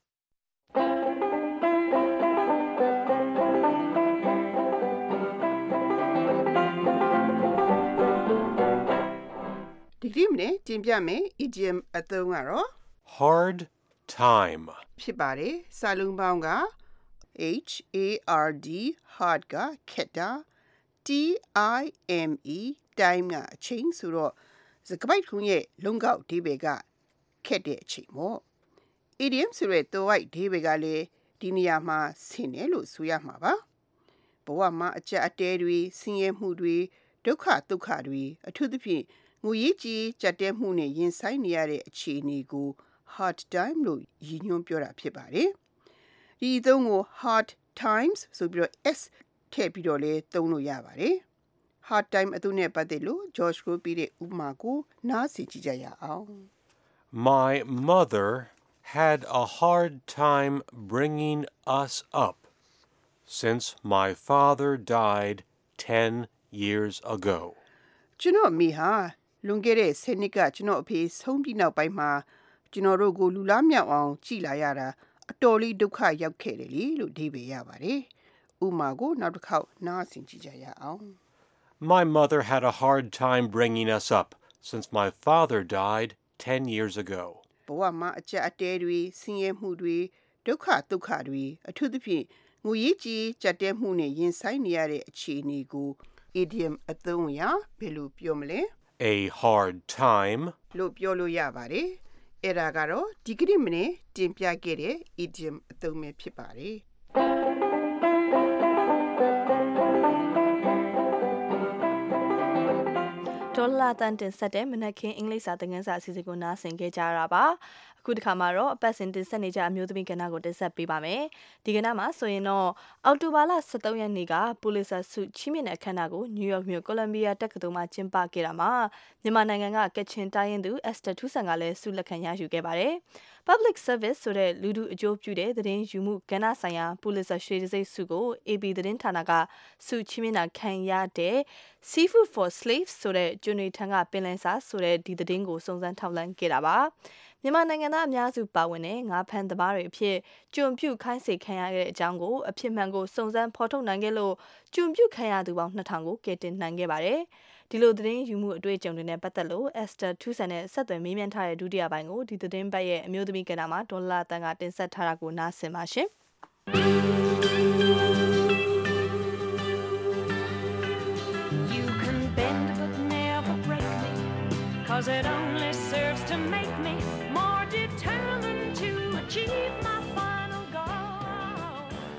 Speaker 3: ဒီကနေ့တင်ပြမယ် idiom အသုံးကတော့
Speaker 6: hard time
Speaker 3: ဖြစ်ပါတယ်စာလုံးပေါင်းက H A R D hard ကခက်တာ T I M E time ကအချိန်ဆိုတော့စကားပိုက်ခုရဲ့လုံကောက်အဓိပ္ပာယ်ကခက်တဲ့အချိန်ပေါ့ idiom ဆိုတဲ့သွယ်ဝိုက်အဓိပ္ပာယ်ကလည်းဒီနေရာမှာဆင်တယ်လို့ဆိုရမှာပါဘဝမှာအကြက်အတဲတွေဆင်းရဲမှုတွေဒုက္ခဒုက္ခတွေအထူးသဖြင့်ငွေရေးကြေးကြက်တဲမှုနဲ့ရင်ဆိုင်နေရတဲ့အခြေအနေကို hard time လို့ရည်ညွှန်းပြောတာဖြစ်ပါတယ်။ဒီအသုံးကို hard times ဆိုပြီးတော့ s ထည့်ပြီးတော့လည်းသုံးလို့ရပါတယ်။ hard time အသုံးနဲ့ပတ်သက်လို့ George ကိုပြီးတဲ့ဥပမာကိုနားဆင်ကြည့်ကြရအောင်
Speaker 6: My mother had a hard time bringing us up since my father died ten years ago.
Speaker 3: ကျွန်တော်မိဟာလွန်ခဲ့တဲ့ဆယ်နှစ်ကကျွန်တော်အဖေဆုံးပြီးနောက်ပိုင်းမှာကျွန်တော်တို့ကိုလူလားမြောက်အောင်ကြည်လာရတာအတော်လေးဒုက္ခရောက်ခဲ့တယ်လေလို့ဒီပဲရပါတယ်။ဥပမာကိုနောက်တစ်ခေါက်နားဆင်ကြည့်ကြရအောင်
Speaker 6: My mother had a hard time bringing us up since my father died ten years ago.
Speaker 3: ဘဝမှာအကြက်အတဲတွေဆင်းရဲမှုတွေဒုက္ခဒုက္ခတွေအထူးသဖြင့်ငွေရေးကြေးကြက်တဲမှုနဲ့ရင်ဆိုင်နေရတဲ့အခြေအနေကို idiom အသုံးအရဘယ်လိုပြောမလဲ
Speaker 6: A hard time
Speaker 3: လို့ပြောလို့ရပါတယ်။အဲ့ဒါကတော့ဒီကနေ့မနေ့တင်ပြခဲ့တဲ့ idiom အသုံးပဲဖြစ်ပါတယ်။
Speaker 2: ဒေါ်လာတန်တင်ဆက်တဲ့မနက်ခင်းအင်္ဂလိပ်စာသင်ခန်းစာအစီအစဉ်ကိုနားဆင်ခဲ့ကြရပါအခုတစ်ခါမှာတော့အပတ်စဉ်တင်ဆက်နေကြအမျိုးသမီးကဏ္ဍကိုတင်ဆက်ပေးပါမယ်ဒီကဏ္ဍမှာဆိုရင်တော့အောက်တိုဘာလဆယ်သုံးရက်နေ့ကပူလစ်ဇာဆုချီးမြှင့်တဲ့အခမ်းအနားကိုနယူးယောက်မြို့ကိုလံဘီယာတက္ကသိုလ်မှာကျင်းပခဲ့တာမှာမြန်မာနိုင်ငံကကချင်တိုင်းရင်းသူအက်စတာထူးဆန်ကလည်းဆုလက်ခံရယူခဲ့ပါတယ် Public Service ဆိုတဲ့လူထုအကျိုးပြုတဲ့သတင်းယူမှုကဏ္ဍဆိုင်ရာပူလစ်ဇာရွှေတံဆိပ်ဆုကို A B သတင်းဌာနကဆုချီးမြှင့်တာခံရတဲ့ Seafood for Slaves ဆိုတဲ့ကျွန်းတွေထံကပင်လယ်စာဆိုတဲ့ဒီသတင်းကိုစုံစမ်းထောက်လှမ်းခဲ့တာပါမြန်မာနိုင်ငံသားအများစုပါဝင်တဲ့ငါးဖမ်းသမားတွေအဖြစ်ကျွန်ပြုခိုင်းစေခံရတဲ့အကြောင်းကိုအဖြစ်မှန်ကိုစုံစမ်းဖော်ထုတ်နိုင်ခဲ့လို့ကျွန်ပြုခံရသူပေါင်းနှစ်ထောင်ကိုကယ်တင်နိုင်ခဲ့ပါတယ်ဒီလိုသတင်းယူမှုအတွေ့အကြုံတွေနဲ့ပတ်သက်လို့ Esther ထူးဆန်နဲ့ဆက်သွယ်မေးမြန်းထားတဲ့ဒုတိယပိုင်းကိုဒီသတင်းပတ်ရဲ့အမျိုးသမီးကဏ္ဍမှာဒေါ်လာတန်ကတင်ဆက်ထားတာကိုနားဆင်ပါရှင်
Speaker 5: You can bend but never break me cause it only serves to make me more determined to achieve my final goal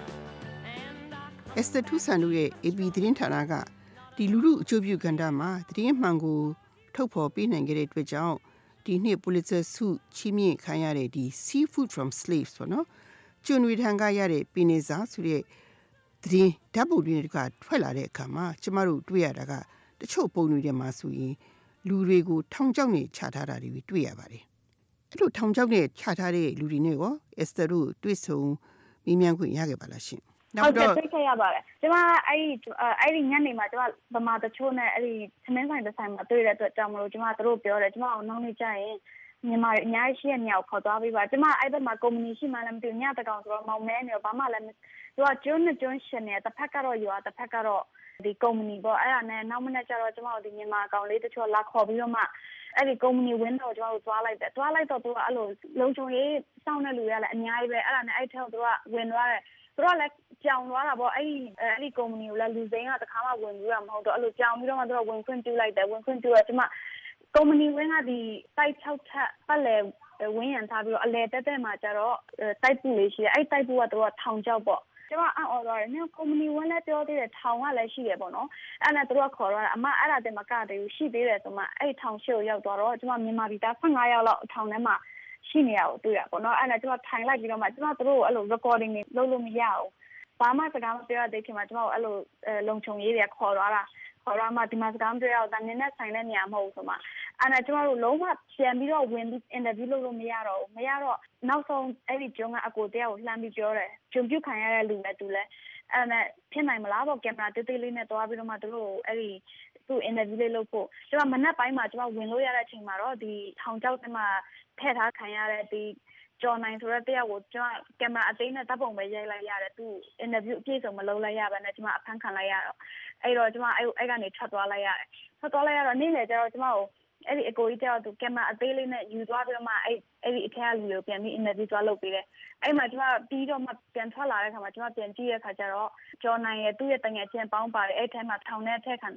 Speaker 3: Esther ထူးဆန်တို့ရဲ့ A B သတင်းဌာနကဒီလူလူအကျိုးပြုကဏ္ဍမှာသတင်းမှန်ကိုထုတ်ဖော်ပေးနိုင်ခဲ့တဲ့အတွက်ကြောင့်ဒီနှစ်ပူလစ်ဇာဆုချီးမြှင့်ခံရတဲ့ဒီ Seafood from Slaves ပေါ့နော်ကျွန်းတွေထံကရတဲ့ပင်နေစာဆိုတဲ့သတင်းဓာတ်ပုံတွေကထွက်လာတဲ့အခါမှာကျမတို့တွေ့ရတာကတချို့ပုံတွေထဲမှာဆိုရင်လူတွေကိုထောင်ချောက်နဲ့ခြာထားတာတွေတွေ့ရပါတယ်အဲ့လိုထောင်ချောက်နဲ့ခြာထားတဲ့လူတွေနဲ့ရော Esther တို့တွေ့ဆုံမေးမြန်းခွင့်ရခဲ့ပါလားရှင်
Speaker 1: ဟုတ်တယ်သိခဲ့ရပါတယ်ကျမအဲ့ဒီအဲ့ဒီညနေမှာကျမဗမာတချို့နဲ့အဲ့ဒီသမင်းဆိုင်တစ်ဆိုင်မှာတွေ့တဲ့အတွက်ကြောင့်မလို့ကျမတို့ပြောတယ်ကျမအောင်နောက်နေ့ကျရင်မြန်မာအများကြီးရှိတဲ့ညောက်ခေါ်သွားပေးပါကျမအဲ့ဘက်မှာကုမ္ပဏီရှိမှလည်းမသိဘူးညတကောင်ဆိုတော့မောင်မဲနေတော့ဘာမှလည်းသူကကျွန်းနဲ့ကျွန်းရှင်နေတစ်ဖက်ကတော့ရွာတစ်ဖက်ကတော့ဒီကုမ္ပဏီပေါ့အဲ့ဒါနဲ့နောက်မနေ့ကျတော့ကျမတို့ဒီမြန်မာအကောင်လေးတချို့လာခေါ်ပြီးတော့မှအဲ့ဒီကုမ္ပဏီဝင်းတော့ကျမတို့သွားလိုက်တယ်သွားလိုက်တော့သူကအဲ့လိုလုံချုံရေးစောင့်နေလူရလည်းအများကြီးပဲအဲ့ဒါနဲ့အဲ့ထက်သူကဝင်သွားတယ်သူကလည်းကြောင်သွားတာပေါ့အဲ့ဒီအဲ့ဒီကုမ္ပဏီကိုလည်းလူစိမ်းကတခါမှဝင်ပြီးတော့မဟုတ်တော့အဲ့လိုကြောင်ပြီးတော့မှသူကဝင်ခွင့်ပြုလိုက်တယ်ဝင်ခွင့်ပြုတော့ကျမကုမ္ပဏီဝင်းကဒီတိုက်၆ထပ်ပတ်လေဝင်းရံထားပြီးတော့အလဲတက်တက်မှာကျတော့တိုက်ပူလေးရှိတယ်အဲ့တိုက်ပူကသူကထောင်ချောက်ပေါ့ကျမအံ့ဩသွားတယ်နင်ကုမ္ပဏီဝင်းလည်းပြောသေးတယ်ထောင်ကလည်းရှိတယ်ပေါ့နော်အဲ့ဒါနဲ့သူကခေါ်သွားတာအမအဲ့ဒါတည်းမကသေးဘူးရှိသေးတယ်ဆိုမှအဲ့ထောင်ရှိကိုရောက်သွားတော့ကျမမြန်မာပြည်သား၁၅ယောက်လောက်ထောင်ထဲမှာရှိနေရကိုတွေ့ရပေါ့နော်အဲ့ဒါကျမထိုင်လိုက်ပြီးတော့မှကျမတို့အဲ့လို recording တွေလုပ်လို့မရဘူးဘာမှစကားမပြောရသေးခင်မှာကျမတို့အဲ့လိုလုံချုံရေးတွေခေါ်သွားတာခေါ်သွားမှဒီမှာစကားမပြောရတော့တန်းနဲ့ဆိုင်တဲ့နေရာမဟုတ်ဘူးဆိုမှအဲ့ဒါကျမတို့လုံးဝပြန်ပြီးတော့ဝင်ပြီး interview လုပ်လို့မရတော့ဘူးမရတော့နောက်ဆုံးအဲ့ဒီကျုံကအကိုတယောက်ကိုလှမ်းပြီးပြောတယ်ဂျုံပြုတ်ခံရတဲ့လူလည်းသူလည်းအဲ့ဒါဖြစ်နိုင်မလားပေါ့ကင်မရာတေးသေးလေးနဲ့တွားပြီးတော့မှတို့အဲ့ဒီသူ interview လေးလုပ်ဖို့ကျမမနက်ပိုင်းမှာကျမဝင်လို့ရတဲ့အချိန်မှာတော့ဒီထောင်ချောက်ထဲမှာထည့်ထားခံရတဲ့ဒီကျော်နိုင်ဆိုတဲ့တရားကိုကျမကင်မရာအသိနဲ့တပ်ပုံပဲရိုက်လိုက်ရတယ်သူ interview အပြည့်စုံမလုပ်လိုက်ရပါနဲ့ကျမအဖမ်းခံလိုက်ရတော့အဲ့တော့ကျမအဲ့အဲ့ကနေထွက်သွားလိုက်ရတယ်ထွက်သွားလိုက်ရတော့နေ့လေကျတော့ကျမကိုအဲ့ဒီအကိုကြီးကျတော့သူကင်မရာအသေးလေးနဲ့ယူသွားပြီးတော့မှအဲ့အဲ့ဒီအထက်ကလူတွေကိုပြန်ပြီး interview သွားလုပ်ပေးတယ်အဲ့မှာကျမပြီးတော့မှပြန်ထွက်လာတဲ့ခါမှာကျမပြန်ကြည့်ရတဲ့ခါကျတော့ကျော်နိုင်ရဲ့သူ့ရဲ့တငယ်ချင်းပေါင်းပါတယ်အဲ့ထဲမှာထောင်ထဲထည့်ခံ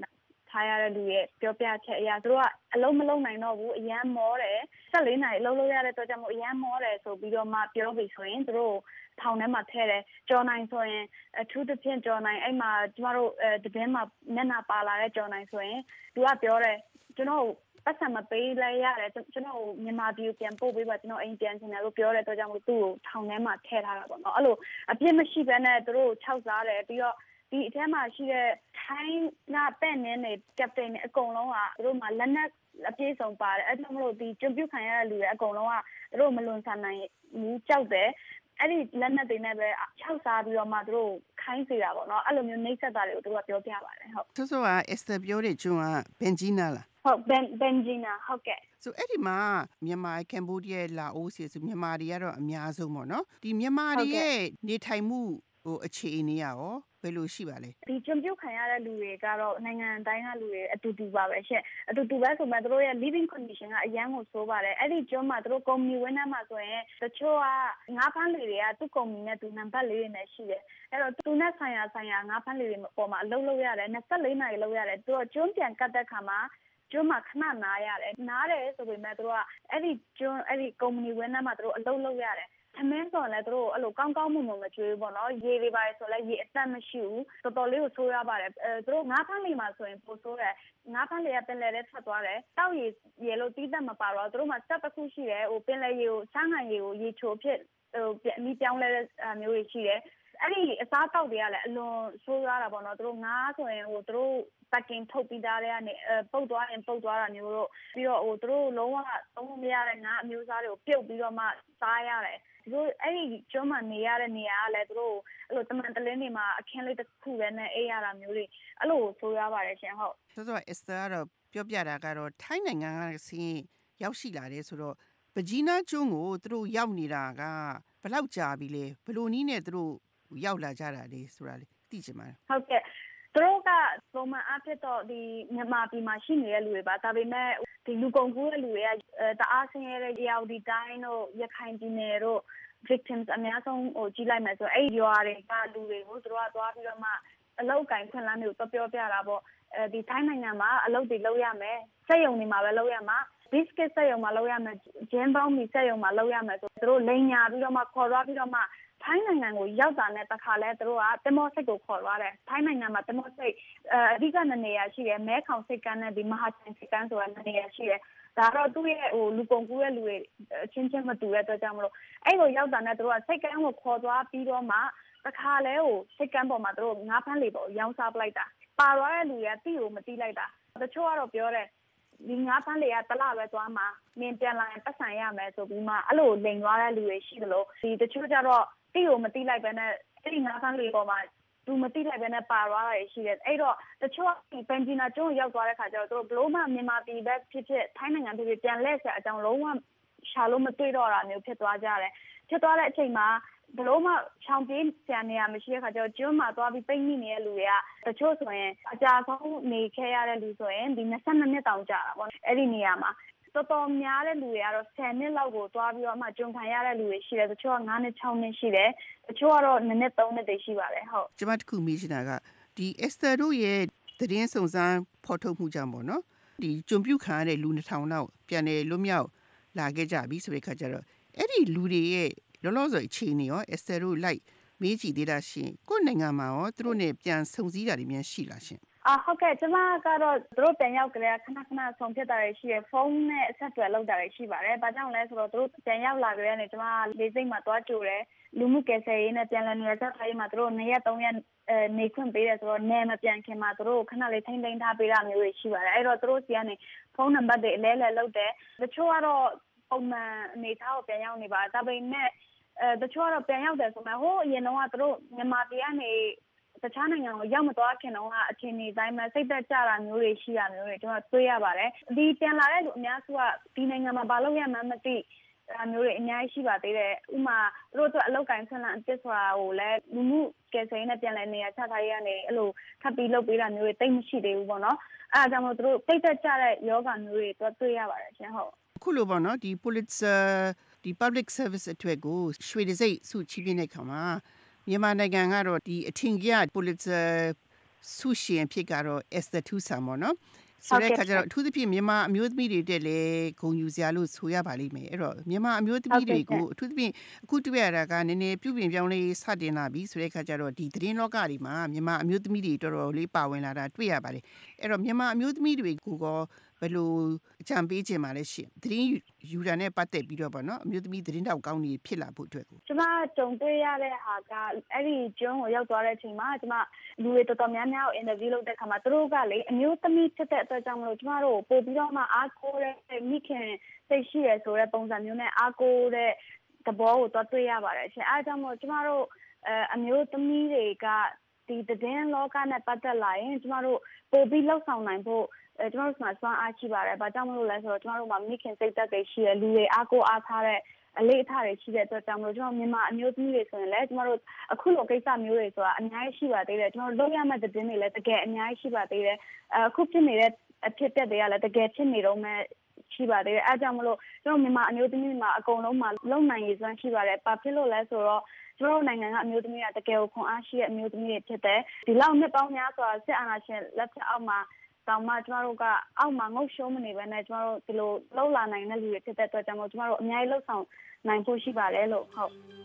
Speaker 1: ထားရတဲ့လူရဲ့ပြောပြချက်အရာသူတို့ကအလုံးမလုံးနိုင်တော့ဘူးအရန်မောတယ်ဆက်လေးနိုင်အလုံးလုံးရတဲ့အတွက်ကြောင့်မို့အရန်မောတယ်ဆိုပြီးတော့မှပြောပြီးဆိုရင်သူတို့ထောင်ထဲမှာထည့်တယ်ကြော်နိုင်ဆိုရင်အထူးသဖြင့်ကြော်နိုင်အဲ့မှာကျမတို့တပင်းမှာမျက်နှာပါလာတဲ့ကြော်နိုင်ဆိုရင်သူကပြောတယ်ကျွန်တော်ပတ်စံမပေးလိုက်ရတယ်ကျွန်တော်မြန်မာပြည်ပြန်ပို့ပေးပါကျွန်တော်အိမ်ပြန်ချင်တယ်လို့ပြောတဲ့အတွက်ကြောင့်မို့သူ့ကိုထောင်ထဲမှာထည့်ထားတာပေါ့နော်အဲ့လိုအပြစ်မရှိဘဲနဲ့သူတို့ခြောက်စားတယ်ပြီးတော့ဒီအထက်မှာရှိတဲ့ထိုင်းကပဲ့နေနေကပတိန်အကုန်လုံးကသူတို့မှလက်နက်အပြည့်စုံပါတယ်အဲ့ဒါမလို့ဒီကျွံပြုတ်ခံရတဲ့လူတွေအကုန်လုံးကသူတို့မလွန်ဆန်နိုင်ဘူးကြောက်တယ်အဲ့ဒီလက်နက်တွေနဲ့ပဲခြောက်စားပြီးတော့မှသူတို့ခိုင်းစေတာပေါ့နော်အဲ့လိုမျိုးနှိမ့်ဆက်တာတွေကိုသူကပြောပြပါတယ်ဟုတ်
Speaker 3: ဆိုဆိုက Esther ပြောတဲ့ကျွန်းက Benjina လား
Speaker 1: ဟုတ် Ben Benjina ဟုတ်ကဲ့
Speaker 3: ဆိုအဲ့ဒီမှာမြန်မာကမ်ဘောဒီးယားလာအိုဆိုဆိုမြန်မာတွေကတော့အများဆုံးပေါ့နော်ဒီမြန်မာတွေရဲ့နေထိုင်မှုဟိုအခြေအနေရောဘယ်လိုရှိပါလဲ
Speaker 1: ဒီကျွံပြုတ်ခံရတဲ့လူတွေကတော့နိုင်ငံတိုင်းကလူတွေအတူတူပါပဲရှင့်အတူတူပဲဆိုမှသူတို့ရဲ့ living condition ကအရန်ကိုဆိုးပါတယ်အဲ့ဒီကျွန်းမှာသူတို့ကုမ္ပဏီဝန်ထမ်းမှာဆိုရင်တချို့ကငါးဖမ်းလေတွေကသူ့ကုမ္ပဏီနဲ့သူနံပါတ်လေးတွေနဲ့ရှိတယ်အဲ့တော့သူနဲ့ဆိုင်ရာဆိုင်ရာငါးဖမ်းလေတွေပေါ်မှာအလုပ်လုပ်ရတယ်နှစ်十四နာရီလုပ်ရတယ်သူတို့ကျွန်းပြန်ကတ်တဲ့ခါမှာကျွန်းမှာခဏနားရတယ်နားတယ်ဆိုပေမဲ့သူတို့ကအဲ့ဒီကျွန်းအဲ့ဒီကုမ္ပဏီဝန်ထမ်းမှာသူတို့အလုပ်လုပ်ရတယ်သမင်းဆိုလည်းသူတို့အဲ့လိုကောင်းကောင်းမွန်မွန်မကြွေးဘူးပေါ့နော်ရေတွေပါဆိုလည်းရေအသက်မရှိဘူးတော်တော်လေးကိုဆိုးရပါတယ်အဲသူတို့ငါးဖမ်းလေမှာဆိုရင်ပိုဆိုးတယ်ငါးဖမ်းလေကပင်လယ်ထဲထွက်သွားတယ်တောက်ရေရေလို့တီးသက်မပါတော့သူတို့မှာစက်တစ်ခုရှိတယ်ဟိုပင်လယ်ရေကိုစားငံရေကိုရေချိုဖြစ်ဟိုအမိပြောင်းလဲတဲ့မျိုးတွေရှိတယ်အဲ့ဒီအစားတောက်တွေကလည်းအလွန်ဆိုးရတာပေါ့နော်သူတို့ငါးဆိုရင်ဟိုသူတို့ပက်ကင်ထုတ်ပြီးသားတဲ့ကနေပုတ်သွားရင်ပုတ်သွားတာမျိုးတို့ပြီးတော့ဟိုသူတို့လုံးဝသုံးမရတဲ့ငါးအမျိုးအစားတွေကိုပြုတ်ပြီးတော့မှစားရတယ်သူတို့အဲ့ဒီကျွန်းမှာနေရတဲ့နေရာကလည်းသူတို့အဲ့လိုတမန်တလင်းတွေမှာအခင်းလေးတစ်ခုပဲနဲ့အေးရတာမျိုးတွေအဲ့လိုဆိုရပါတယ်ရှင်ဟုတ်
Speaker 3: ဆိုတော့ Esther ကတော့ပြောပြတာကတော့ထိုင်းနိုင်ငံကစင်းရောက်ရှိလာတယ်ဆိုတော့ဗဂျီနာကျွန်းကိုသူတို့ရောက်နေတာကဘယ်လောက်ကြာပြီလဲဘယ်လိုနည်းနဲ့သူတို့ရောက်လာကြတာလဲဆိုတာလေသိချင်ပါတယ်
Speaker 1: ဟုတ်ကဲ့သူတို့ကပုံမှန်အဖြစ်တော့ဒီမြန်မာပြည်မှာရှိနေတဲ့လူတွေပါဒါပေမဲ့ဒီလူကုန်ကူးတဲ့လူတွေကတအားဆင်းရဲတဲ့ရာဒီတိုင်းတို့ရခိုင်ပြည်နယ်တို့ victims အများဆုံးဟိုကြီးလိုက်မယ်ဆိုအဲ့ဒီရွာတွေကလူတွေကိုသူတို့ကသွားပြီးတော့မှအလောက်ကင်ခွင့်လန်းမျိုးတော့ပြောပြတာပေါ့အဲဒီတိုင်းနိုင်ငံမှာအလုပ်တွေလုပ်ရမယ်စက်ရုံတွေမှာပဲလုပ်ရမှာ biscuit စက်ရုံမှာလုပ်ရမယ်ဂျင်းပေါင်းမီစက်ရုံမှာလုပ်ရမယ်ဆိုသူတို့လိန်ညာပြီးတော့မှခေါ်သွားပြီးတော့မှထိုင်းနိုင်ငံကိုရောက်တာနဲ့တခါလဲသူတို့ကတမောစိတ်ကိုခေါ်သွားတယ်ထိုင်းနိုင်ငံမှာတမောစိတ်အဓိကနေရာရှိတယ်မဲခေါင်စိတ်ကန်းနဲ့ဒီမဟာချိုင်စိတ်ကန်းဆိုတာနေရာရှိတယ်ဒါတော့သူ့ရဲ့ဟိုလူကုန်ကူးတဲ့လူတွေချင်းချင်းမတူတဲ့အတွက်ကြောင့်မလို့အဲ့လိုရောက်တာနဲ့သူတို့ကစိတ်ကန်းကိုခေါ်သွားပြီးတော့မှတခါလဲဟိုစိတ်ကန်းပေါ်မှာသူတို့ငါးဖမ်းလေပေါ်ရောင်းစားပလိုက်တာပါသွားတဲ့လူတွေကတိကိုမတိလိုက်တာတချို့ကတော့ပြောတယ်ဒီငါးဖမ်းလေကတလပဲသွားမှာနင်ပြန်လာရင်ပတ်စံရမယ်ဆိုပြီးမှအဲ့လိုလိန်သွားတဲ့လူတွေရှိသလိုဒီတချို့ကျတော့တိကိုမတိလိုက်ပဲနဲ့အဲ့ဒီငါးဖမ်းလေပေါ်မှာသူမတိလိုက်ပဲနဲ့ပါသွားတာရှိတယ်အဲ့တော့တချို့ဒီပန်ဂျီနာကျွန်းရောက်သွားတဲ့ခါကျတော့သူတို့ဘလို့မှမြန်မာပြည်ဘက်ဖြစ်ဖြစ်ထိုင်းနိုင်ငံဖြစ်ဖြစ်ပြန်လဲဆက်အကြောင်းလုံးဝရှာလို့မတွေ့တော့တာမျိုးဖြစ်သွားကြတယ်ဖြစ်သွားတဲ့အချိန်မှာဘလို့မှချောင်းပြေးပြန်နေရမရှိတဲ့ခါကျတော့ကျွန်းမှာသွားပြီးပိတ်မိနေတဲ့လူတွေကတချို့ဆိုရင်အကြာဆုံးနေခဲ့ရတဲ့လူဆိုရင်ဒီยี่สิบสองနှစ်တောင်ကြာတာပေါ့အဲ့ဒီနေရာမှာတော်တော်များတဲ့လူတွေကတော့ဆယ်နှစ်လောက်ကိုသွားပြီးတော့မှကျွန်းခံရတဲ့လူတွေရှိတယ်တချို့ကငါးနှစ်ခြောက်နှစ်ရှိတယ်တချို့ကတော့နှစ်နှစ်သုံးနှစ်တည်းရှိပါတယ်ဟုတ်
Speaker 3: ကျမတခုမေးချင်တာကဒီ Esther တို့ရဲ့သတင်းစုံစမ်းဖော်ထုတ်မှုကြောင့်ပေါ့နော်ဒီကျွန်းပြုတ်ခံရတဲ့လူနှစ်ထောင်လောက်ပြန်နေလွတ်မြောက်လာခဲ့ကြပြီဆိုတဲ့ခါကျတော့အဲ့ဒီလူတွေရဲ့လောလောဆယ်အခြေအနေရော Esther တို့လိုက်မေးကြည့်သေးတာရှင်ကိုယ့်နိုင်ငံမှာရောသူတို့နဲ့ပြန်ဆုံစည်းတာတွေများရှိလားရှင်
Speaker 1: အာဟုတ်ကဲ့ကျမကတော့သူတို့ပြန်ရောက်ကြတဲ့ခဏခဏဆုံးဖြတ်တာတွေရှိရယ်ဖုန်းနဲ့အဆက်အသွယ်လုပ်တာတွေရှိပါတယ်။ဘာကြောင့်လဲဆိုတော့သူတို့ပြန်ရောက်လာကြတဲ့နေ့ကျမလေးစိတ်မှာတွားကြိုတယ်လူမှုကယ်ဆယ်ရေးနဲ့ပြန်လည်နေရာချထားရေးမှာသူတို့နေ့ရက်သုံးရက်အဲနေခွင့်ပေးတယ်ဆိုတော့နေမပြန်ခင်မှာသူတို့ခဏလေးထိမ့်သိမ်းထားပေးတာမျိုးတွေရှိပါတယ်။အဲ့တော့သူတို့စီကနေဖုန်းနံပါတ်တွေအလဲလဲလုပ်တယ်။တချို့ကတော့ပုံမှန်အနေထားကိုပြန်ရောက်နေပါဒါပေမဲ့အဲတချို့ကတော့ပြန်ရောက်တယ်ဆိုမှဟိုအရင်တော့ကသူတို့မြန်မာပြည်ကနေတခြားနိုင်ငံကိုရောက်မသွားခင်တော့အချိန်ဒီတိုင်းမှာစိတ်သက်ကြတာမျိုးတွေရှိရမျိုးတွေကျွန်တော်တွေ့ရပါတယ်ဒီပြန်လာတဲ့လူအများစုကဒီနိုင်ငံမှာဘာလုပ်ရမှန်းမသိအမျိုးတွေအများကြီးရှိပါသေးတယ်ဥမာသူတို့အလောက်ကင်ဆန်းလာအစ်ဆိုတာကိုလည်းလူမှုကယ်ဆယ်ရေးနဲ့ပြန်လည်နေရာချထားရေးကနေအဲ့လိုထပ်ပြီးလုပ်ပေးတာမျိုးတွေတိတ်မရှိသေးဘူးပေါ့နော်အဲဒါကြောင့်မို့သူတို့စိတ်သက်ကြတဲ့ယောဂမျိုးတွေတော့တွေ့ရပါတယ်ရှင်ဟုတ်
Speaker 3: အခုလိုပေါ့နော်ဒီ Pulitzer ဒီ public service အတွက်ကိုရွှေတစိမ့်ဆုချီးမြှင့်တဲ့ခါမှာမြန်မာနိုင်ငံကတော့ဒီအထင်ကြီး Pulitzer ဆုရှင်ဖြစ်ကတော့ Esther Tusa ပေါ့နော်ဆိုတဲ့အခါကျတော့အထူးသဖြင့်မြန်မာအမျိုးသမီးတွေတက်လေဂုဏ်ယူစရာလို့ဆိုရပါလိမ့်မယ်အဲ့တော့မြန်မာအမျိုးသမီးတွေကိုအထူးသဖြင့်အခုတွေ့ရတာကနည်းနည်းပြုပြင်ပြောင်းလဲစတင်လာပြီဆိုတဲ့အခါကျတော့ဒီသတင်းလောကတွေမှာမြန်မာအမျိုးသမီးတွေတော်တော်လေးပါဝင်လာတာတွေ့ရပါတယ်အဲ့တော့မြန်မာအမျိုးသမီးတွေကိုကောဘယ်လိုအကြံပေးခြင်းပါလဲရှင်သတင်းယူတာနဲ့ပတ်သက်ပြီးတော့ပေါ့နော်အမျိုးသမီးသတင်းတောက်ကောင်းတွေဖြစ်လာဖို့အတွက်ကို
Speaker 1: ကျမကြုံတွေ့ရတဲ့ဟာကအဲ့ဒီကျုံးကိုရောက်သွားတဲ့အချိန်မှာကျမလူတွေတော်တော်များများကို interview လုပ်တဲ့အခါမှာသူတို့ကလေအမျိုးသမီးဖြစ်တဲ့အတွက်ကြောင့်မလို့ကျမတို့ပို့ပြီးတော့မှအားကိုးတဲ့မိခင်စိတ်ရှိရဆိုတဲ့ပုံစံမျိုးနဲ့အားကိုးတဲ့သဘောကိုတော့တွေ့ရပါတယ်အရှင်အားကြောင့်မို့ကျမတို့အမျိုးသမီးတွေကဒီသတင်းလောကနဲ့ပတ်သက်လာရင်ကျမတို့ပို့ပြီးလှုပ်ဆောင်နိုင်ဖို့ကျမတို့မှာစွမ်းအားရှိပါတယ်။ဘာကြောင့်မလို့လဲဆိုတော့ကျမတို့မှာမိခင်စိတ်သက်တွေရှိရလူတွေအားကိုးအားထားတဲ့အလေးအထားတွေရှိတဲ့အတွက်ကြောင့်မလို့ကျမတို့မြန်မာအမျိုးသမီးတွေဆိုရင်လည်းကျမတို့အခုလိုကိစ္စမျိုးတွေဆိုတာအများကြီးရှိပါသေးတယ်။ကျမတို့လုပ်ရမယ့်သတင်းတွေလည်းတကယ်အများကြီးရှိပါသေးတယ်။အခုဖြစ်နေတဲ့အဖြစ်အပျက်တွေကလည်းတကယ်ဖြစ်နေတော့မှရှိပါသေးတယ်။အဲကြောင့်မလို့ကျမတို့မြန်မာအမျိုးသမီးမှာအကုန်လုံးမှာလုံနိုင်ရည်စွမ်းရှိပါတယ်။ဘာဖြစ်လို့လဲဆိုတော့ကျမတို့နိုင်ငံကအမျိုးသမီးကတကယ်ကိုခွန်အားရှိတဲ့အမျိုးသမီးတွေဖြစ်တယ်။ဒီလောက်နှစ်ပေါင်းများစွာစစ်အာဏာရှင်လက်ထက်အောက်မှာတောင်မှကျမတို့ကအောက်မှာငုတ်ရှုံးမနေဘဲနဲ့ကျမတို့ဒီလိုလှုပ်လာနိုင်တဲ့လူတွေဖြစ်တဲ့အတွက်ကြောင့်မို့ကျမတို့အများကြီးလှုပ်ဆောင်နိုင်ဖို့ရှိပါတယ်လို့ဟုတ်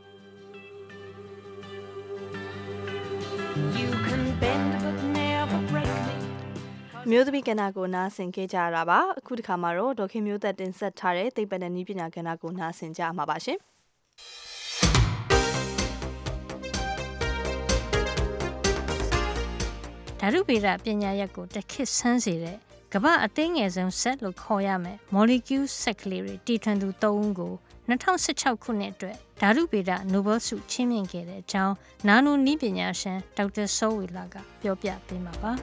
Speaker 2: You can bend but never break me မျိုးသမီးကဏ္ဍကိုနားဆင်ခဲ့ကြရတာပါအခုဒီခါမှာတော့ဒေါခင်မျိုးသက်တင်ဆက်ထားတဲ့သိပ္ပံနဲ့နည်းပညာကဏ္ဍကိုနားဆင်ကြမှာပါရှင်
Speaker 7: ဓာတုဗေဒပညာရပ်ကိုတစ်ခေတ်ဆန်းစေတဲ့ကမ္ဘာအသေးငယ်ဆုံး set လို့ခေါ်ရမယ် molecule set ကလေးတွေတီထွင်သူသုံးဦးကို၂၀၁၆ခုနှစ်အတွက်ဓာတုဗေဒနိုဘယ်ဆုချီးမြှင့်ခဲ့တဲ့အကြောင်းနာနိုနည်းပညာရှင်ဒေါက်တာစောဝေလာကပြောပြပေးမှာပါ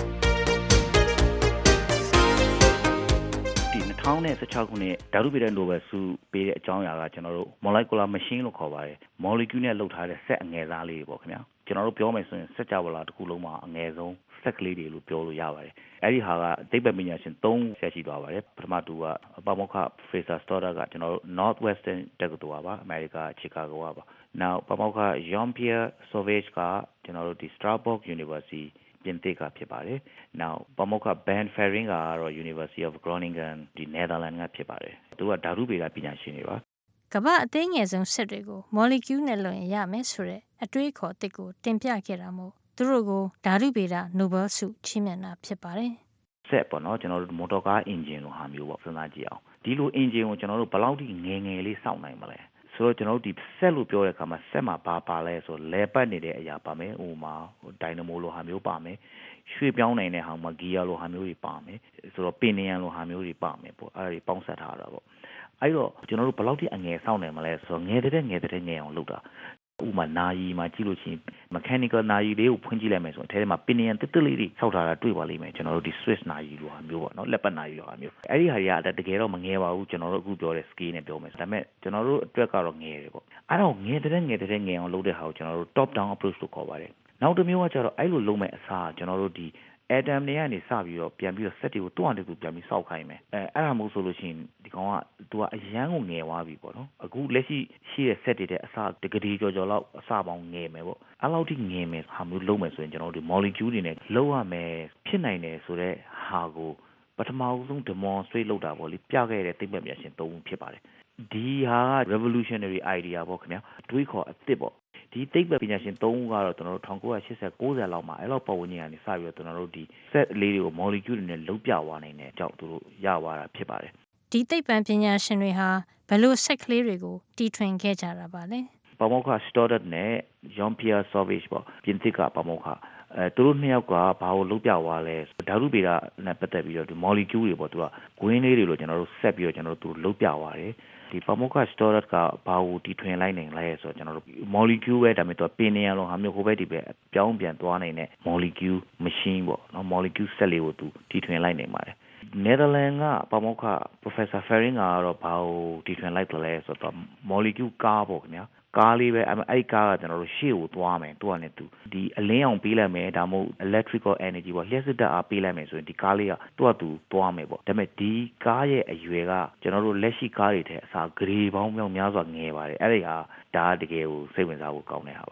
Speaker 8: ဒီ၂၀၁၆ခုနှစ်ဓာတုဗေဒနိုဘယ်ဆုပေးတဲ့အကြောင်းအရာကကျွန်တော်တို့ molecular machine လို့ခေါ်ပါတယ် molecule နဲ့လုပ်ထားတဲ့ set အငယ်စားလေးတွေပေါ့ခင်ဗျာကျွန်တော်တို့ပြောမယ်ဆိုရင်စက်ကြဝဠာတစ်ခုလုံးမှာအငယ်ဆုံးဆက်ကလေးတွေလို့ပြောလို့ရပါတယ်အဲ့ဒီဟာကသိပ္ပံပညာရှင်သုံးဆက်ရှိသွားပါတယ်ပထမတူကပါမောက္ခ Professor Stoddard ကကျွန်တော်တို့ Northwestern တက္ကသိုလ်ပါအမေရိက Chicago ကပါနောက်ပါမောက္ခ Jean-Pierre Sauvage ကကျွန်တော်တို့ဒီ Strasbourg University ပြင်သစ်ကဖြစ်ပါတယ်နောက်ပါမောက္ခ Ben Ferring ကတော့ University of Groningen ဒီ Netherlands ကဖြစ်ပါတယ်သူကဓာတုဗေဒပညာရှင်တွေပါ
Speaker 7: ကမ္ဘာအသေးငယ်ဆုံးစစ်တွေကို molecule နဲ့လွှင့်ရမယ်ဆိုတဲ့အတွေးခေါ်တစ်ကိုတင်ပြခဲ့တာမို့သူတို့ကိုဓာတုဗေဒနိုဘယ်ဆုချီးမြှင့်တာဖြစ်ပါတယ်
Speaker 8: ။ဆက်ပေါ့နော်ကျွန်တော်တို့မော်တော်ကားအင်ဂျင်လိုဟာမျိုးပေါ့စဉ်းစားကြည့်အောင်ဒီလိုအင်ဂျင်ကိုကျွန်တော်တို့ဘယ်လောက်ထိငယ်ငယ်လေးစောင့်နိုင်မလဲဆိုတော့ကျွန်တော်တို့ဒီဆက်လို့ပြောတဲ့အခါမှာဆက်မှာဘာပါလဲဆိုလဲပတ်နေတဲ့အရာပါမယ်ဥပမာဒိုင်နမိုလိုဟာမျိုးပါမယ်ရွှေ့ပြောင်းနိုင်တဲ့ဟာမှာဂီယာလိုဟာမျိုးတွေပါမယ်ဆိုတော့ပင်နယံလိုဟာမျိုးတွေပါမယ်ပေါ့အဲ့ဒါတွေပေါင်းစပ်ထားတာပေါ့အဲ့တော့ကျွန်တော်တို့ဘယ်လောက်ထိအငယ်စောင့်နိုင်မလဲဆိုတော့ငယ်တဲ့ငယ်တဲ့ငယ်အောင်လုပ်တာဥမာနာယီမှာကြည့်လို့ရှိရင် mechanical နာယီလေးကိုဖွင့်ကြည့်လိုက်မယ်ဆိုရင်အဲထဲမှာပင်နယံတစ်တစ်လေးတွေဆောက်ထားတာတွေ့ပါလိမ့်မယ်ကျွန်တော်တို့ဒီ Swiss နာယီလိုဟာမျိုးပေါ့နော်လက်ပတ်နာယီလိုဟာမျိုးအဲ့ဒီဟာတွေကတကယ်တော့မငယ်ပါဘူးကျွန်တော်တို့အခုပြောတဲ့ scale နဲ့ပြောမယ်ဒါပေမဲ့ကျွန်တော်တို့အတွက်ကတော့ငယ်တယ်ပေါ့အဲ့တော့ငယ်တဲ့ငယ်တဲ့ငယ်အောင်လုပ်တဲ့ဟာကိုကျွန်တော်တို့ top down approach လို့ခေါ်ပါတယ်နောက်တစ်မျိုးကကျတော့အဲ့လိုလုပ်မဲ့အစားကျွန်တော်တို့ဒီatom တွေကနေစပြီးတော့ပြန်ပြီးတော့ set တွေကိုတွန်းတယ်သူပြန်ပြီးစောက်ခိုင်းမယ်အဲအဲ့ဒါမျိုးဆိုလို့ရှိရင်ဒီကောင်ကသူကအရန်ကိုငယ်သွားပြီပေါ့နော်အခုလက်ရှိရှိတဲ့ set တွေတဲ့အစတကတိကြော်ကြော်လောက်အစပေါင်းငယ်မယ်ပေါ့အဲ့လောက်ထိငယ်မယ်ဟာမျိုးလုံးမယ်ဆိုရင်ကျွန်တော်တို့ molecule တွေနဲ့လုံးရမယ်ဖြစ်နိုင်တယ်ဆိုတော့ဟာကိုပထမဆုံး demonstrate လုပ်တာပေါ့လေပြခဲ့တဲ့သိပ္ပံပညာရှင်သုံးဦးဖြစ်ပါတယ်ဒီဟာ revolutionary idea ပေါ့ခင်ဗျာတွေးခေါ်အသစ်ပေါ့ဒီသိပ္ပံပညာရှင်သုံးဦးကတော့ကျွန်တော်တို့၁၉၈၀ ၉၀လောက်မှာအဲ့လောက်ပတ်ဝန်းကျင်ကနေစပြီးတော့ကျွန်တော်တို့ဒီ set လေးတွေကို molecule တွေနဲ့လုံးပြသွားနိုင်တဲ့အကြောင်းသူတို့ရသွားတာဖြစ်ပါတယ်
Speaker 7: ဒီသိပ္ပံပညာရှင်တွေဟာဘယ်လို set ကလေးတွေကိုတီထွင်ခဲ့ကြတာပါလဲ
Speaker 8: ပါမောက္ခ Stoddard နဲ့ Jean-Pierre Sauvage ပေါ့ပြင်သစ်ကပါမောက္ခအဲသူတို့နှစ်ယောက်ကဘာကိုလုံးပြသွားလဲဓာတုဗေဒနဲ့ပတ်သက်ပြီးတော့ဒီ molecule တွေပေါ့သူကဂွင်းလေးတွေလို့ကျွန်တော်တို့ဆက်ပြီးတော့ကျွန်တော်တို့သူလုံးပြသွားတယ်ဒီပါမောက္ခ Stoddard ကဘာကိုတီထွင်လိုက်နိုင်လဲဆိုတော့ကျွန်တော်တို့ molecule ပဲဒါပေမဲ့သူကပင်နေရလုံးဟာမျိုးဟိုဘက်ဒီဘက်ပြောင်းပြန်သွားနိုင်တဲ့ molecule machine ပေါ့နော် molecule set လေးကိုသူတီထွင်လိုက်နိုင်ပါတယ် Netherlands ကပါမောက္ခ Professor Ferring ကတော့ဘာကိုတီထွင်လိုက်တယ်လဲဆိုတော့ molecule ကားပေါ့ခင်ဗျာကားလေးပဲအဲ့ကားကကျွန်တော်တို့ရှေ့ကိုသွားမယ်သူကနဲ့သူဒီအလင်းအောင်ပေးလိုက်မယ်ဒါမှမဟုတ် electrical energy ပေါ့လျှပ်စစ်ဓာတ်အားပေးလိုက်မယ်ဆိုရင်ဒီကားလေးကသူ့အတူသွားမယ်ပေါ့ဒါပေမဲ့ဒီကားရဲ့အရွယ်ကကျွန်တော်တို့လက်ရှိကားတွေထဲအစားဂရေပေါင်းမြောက်များစွာငယ်ပါတယ်အဲ့ဒီဟာဒါတကယ်ကိုစိတ်ဝင်စားဖို့ကောင်းတဲ့ဟာပါ